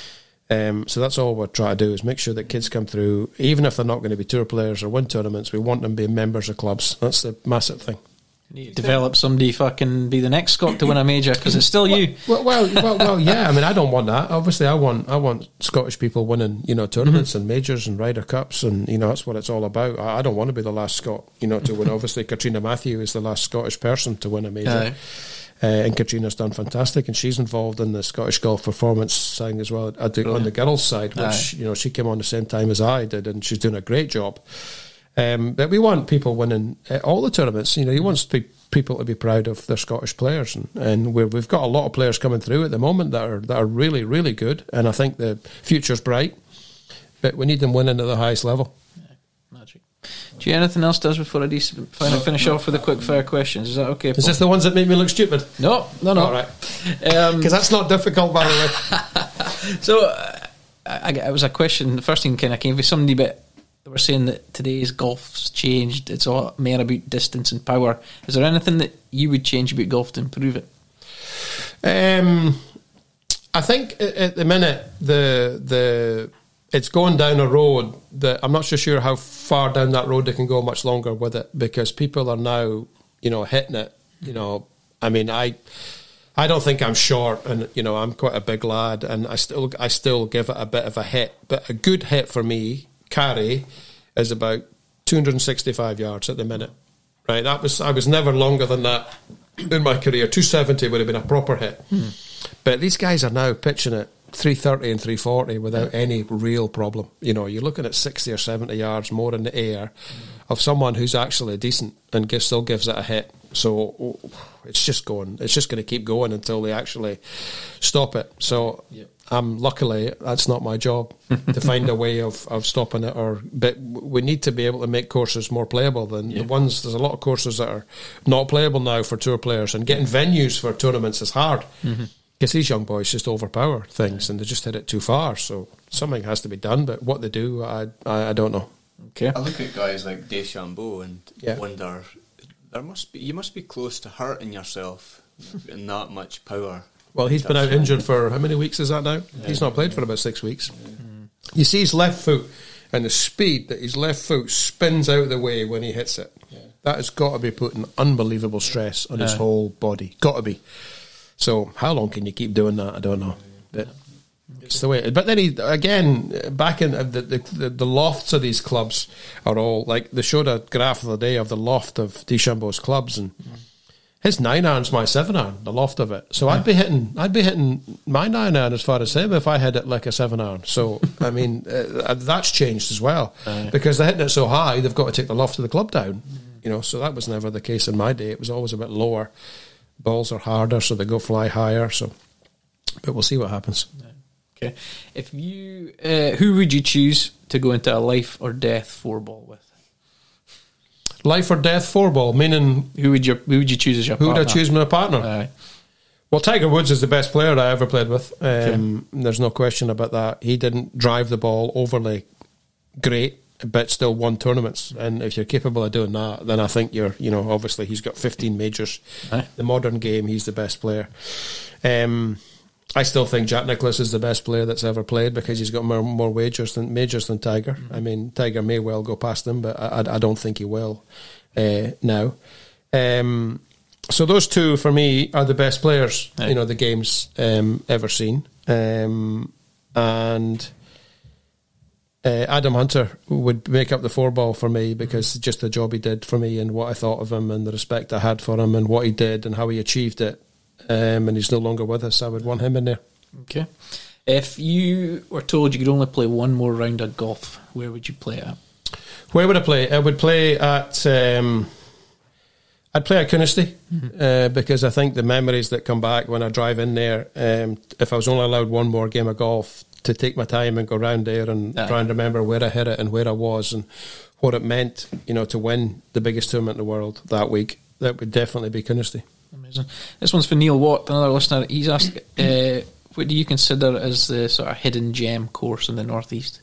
it. So that's all we're trying to do, is make sure that kids come through, even if they're not going to be tour players or win tournaments. We want them being members of clubs. That's the massive thing. Develop somebody fucking be the next Scot to win a major, because it's still you. Well, yeah. I don't want that. Obviously, I want Scottish people winning, tournaments and majors and Ryder Cups, and that's what it's all about. I don't want to be the last Scot, to win. Obviously, Katrina Matthew is the last Scottish person to win a major. And Katrina's done fantastic, and she's involved in the Scottish Golf Performance thing as well on the girls' side, which she came on the same time as I did, and she's doing a great job. But we want people winning all the tournaments. You want people to be proud of their Scottish players, and we've got a lot of players coming through at the moment that are really, really good, and I think the future's bright. But we need them winning at the highest level. Magic. Do you have anything else to us before I finish off with the quick fire questions? Is that okay, Paul? Is this the ones that make me look stupid? No. All right. Because that's not difficult, by the way. So it was a question. The first thing kind of came from somebody, but they were saying that today's golf's changed. It's all more about distance and power. Is there anything that you would change about golf to improve it? I think at the minute it's going down a road that I'm not so sure how far down that road they can go much longer with it, because people are now, hitting it. I don't think I'm short, and I'm quite a big lad, and I still give it a bit of a hit. But a good hit for me, carry, is about 265 yards at the minute. Right, I was never longer than that in my career. 270 would have been a proper hit. But these guys are now pitching it 330 and 340 without any real problem. You're looking at 60 or 70 yards more in the air of someone who's actually decent and still gives it a hit. So it's just going to keep going until they actually stop it. So luckily that's not my job to find a way of stopping it. But we need to be able to make courses more playable than the ones. There's a lot of courses that are not playable now for tour players, and getting venues for tournaments is hard. Because these young boys just overpower things and they just hit it too far. So something has to be done, but what they do, I don't know. Okay. I look at guys like Deschambault and wonder, you must be close to hurting yourself in that much power. Well, he's been out injured for how many weeks is that now? He's not played for about 6 weeks. You see his left foot and the speed that his left foot spins out of the way when he hits it. That has got to be putting unbelievable stress on his whole body. Got to be. So how long can you keep doing that? I don't know. But it's the way. But then back in the lofts of these clubs are all like, they showed a graph the other day of the loft of Deschambault's clubs, and his 9-iron's my 7-iron, the loft of it. So I'd be hitting my 9-iron as far as him if I hit it like a 7-iron. So that's changed as well, because they're hitting it so high they've got to take the loft of the club down. You know, so that was never the case in my day. It was always a bit lower. Balls are harder, so they go fly higher. So, but we'll see what happens. Okay. If you, who would you choose to go into a life or death 4-ball with? Life or death 4-ball, meaning who would you choose as your who partner? would I choose my partner? Aye. Well, Tiger Woods is the best player I ever played with. There's no question about that. He didn't drive the ball overly great, but still won tournaments. And if you're capable of doing that, then I think you're, you know, obviously he's got 15 majors. Aye. The modern game, he's the best player. I still think Jack Nicklaus is the best player that's ever played because he's got more majors than Tiger. I mean, Tiger may well go past him, but I don't think he will now. So those two, for me, are the best players, you know, the game's ever seen. And Adam Hunter would make up the 4-ball for me because just the job he did for me and what I thought of him and the respect I had for him and what he did and how he achieved it. And he's no longer with us. I would want him in there. Okay. If you were told you could only play one more round of golf, where would you play at? Where would I play? I would play at... I'd play at Conisty because I think the memories that come back when I drive in there, if I was only allowed one more game of golf, to take my time and go round there and try and remember where I hit it and where I was and what it meant, you know, to win the biggest tournament in the world that week, that would definitely be Conisty. Amazing. This one's for Neil Watt, another listener. He's asked, what do you consider as the sort of hidden gem course in the Northeast?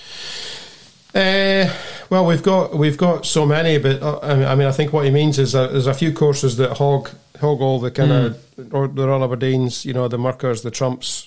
Well, we've got so many, but I mean, I think what he means is there's a few courses that hog all the kind of the Royal Aberdeens, you know, the Merkers, the Trumps.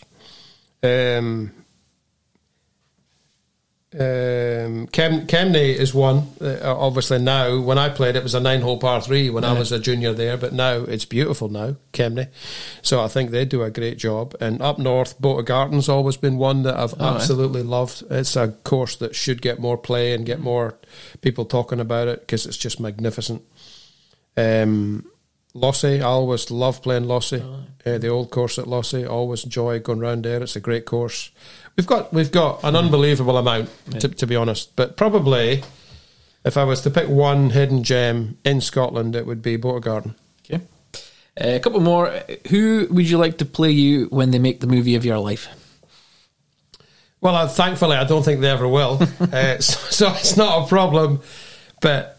Kemnay is one. Obviously now, when I played, it was a 9-hole par 3 when I was a junior there, but now it's beautiful now, Kemnay. So I think they do a great job. And up north, Botegarten's always been one that I've absolutely loved. It's a course that should get more play and get more people talking about it because it's just magnificent. Lossy, I always love playing Lossy. The old course at Lossy, always enjoy going round there. It's a great course. We've got an unbelievable amount, to be honest. But probably, if I was to pick one hidden gem in Scotland, it would be Botegarten. Okay. A couple more. Who would you like to play you when they make the movie of your life? Well, thankfully, I don't think they ever will. So it's not a problem. But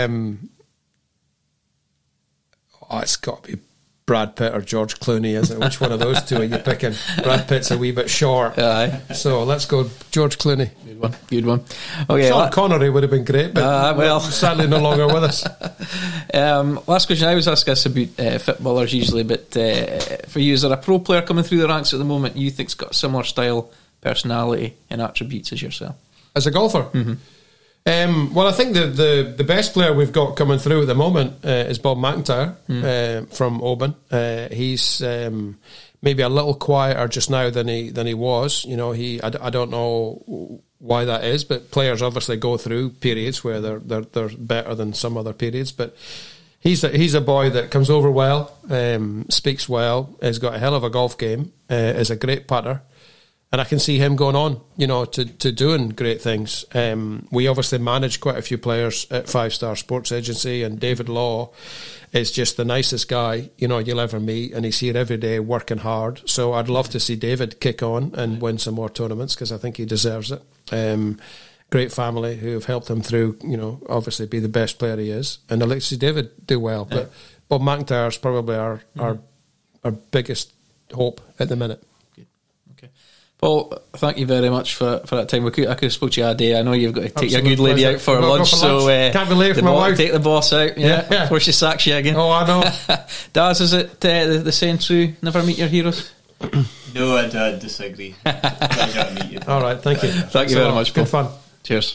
it's got to be Brad Pitt or George Clooney, isn't it? Which one of those two are you picking? Brad Pitt's a wee bit short. So let's go George Clooney. Good one. Okay, Sean Connery would have been great, but sadly no longer with us. Last question. I always ask us about footballers usually, but for you, is there a pro player coming through the ranks at the moment you think's got a similar style, personality and attributes as yourself? As a golfer? Mm-hmm. Well, I think the best player we've got coming through at the moment is Bob McIntyre from Oban. He's maybe a little quieter just now than he was. You know, I don't know why that is, but players obviously go through periods where they're better than some other periods. But he's a boy that comes over well, speaks well, has got a hell of a golf game, is a great putter. And I can see him going on, you know, to doing great things. We obviously manage quite a few players at 5 Star Sports Agency, and David Law is just the nicest guy, you know, you'll ever meet, and he's here every day working hard. So I'd love to see David kick on and win some more tournaments because I think he deserves it. Great family who have helped him through, you know, obviously be the best player he is. And I'd like to see David do well. Yeah. But Bob McIntyre is probably our biggest hope at the minute. Paul, thank you very much for that time. I could have spoke to you all day. I know you've got to take your good lady out for lunch, so can't be late for my wife. Take the boss out, yeah. Before she sacks you again. Oh, I know. Daz, is it the saying true? Never meet your heroes. No, I disagree. Pleasure to meet you. All right, thank you. Thank you very much, Paul. Good fun. Cheers.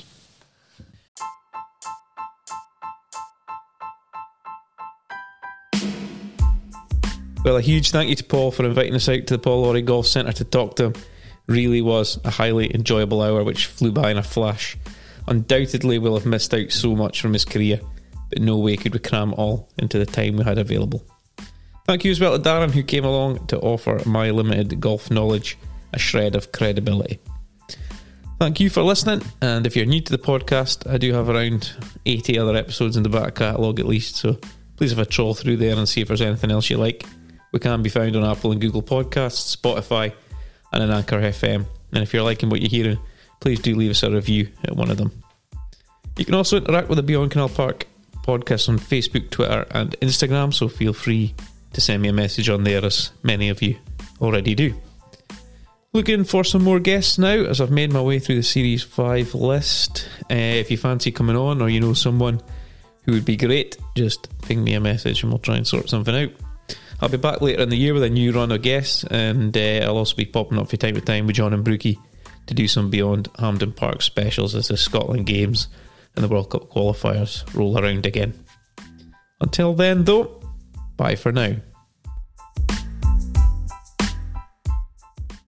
Well, a huge thank you to Paul for inviting us out to the Paul Lawrie Golf Centre to talk to him. Really was a highly enjoyable hour which flew by in a flash. Undoubtedly we'll have missed out so much from his career, but no way could we cram it all into the time we had available. Thank you as well to Darren, who came along to offer my limited golf knowledge a shred of credibility. Thank you for listening, and if you're new to the podcast, I do have around 80 other episodes in the back catalogue at least, so please have a troll through there and see if there's anything else you like. We can be found on Apple and Google Podcasts, Spotify, and on Anchor FM. And if you're liking what you're hearing, please do leave us a review at one of them. You can also interact with the Beyond Canal Park podcast on Facebook, Twitter, and Instagram, so feel free to send me a message on there, as many of you already do. Looking for some more guests now, as I've made my way through the Series 5 list. If you fancy coming on, or you know someone who would be great, just ping me a message and we'll try and sort something out. I'll be back later in the year with a new run of guests, and I'll also be popping up from time to time with John and Brookie to do some Beyond Hampden Park specials as the Scotland Games and the World Cup qualifiers roll around again. Until then though, bye for now.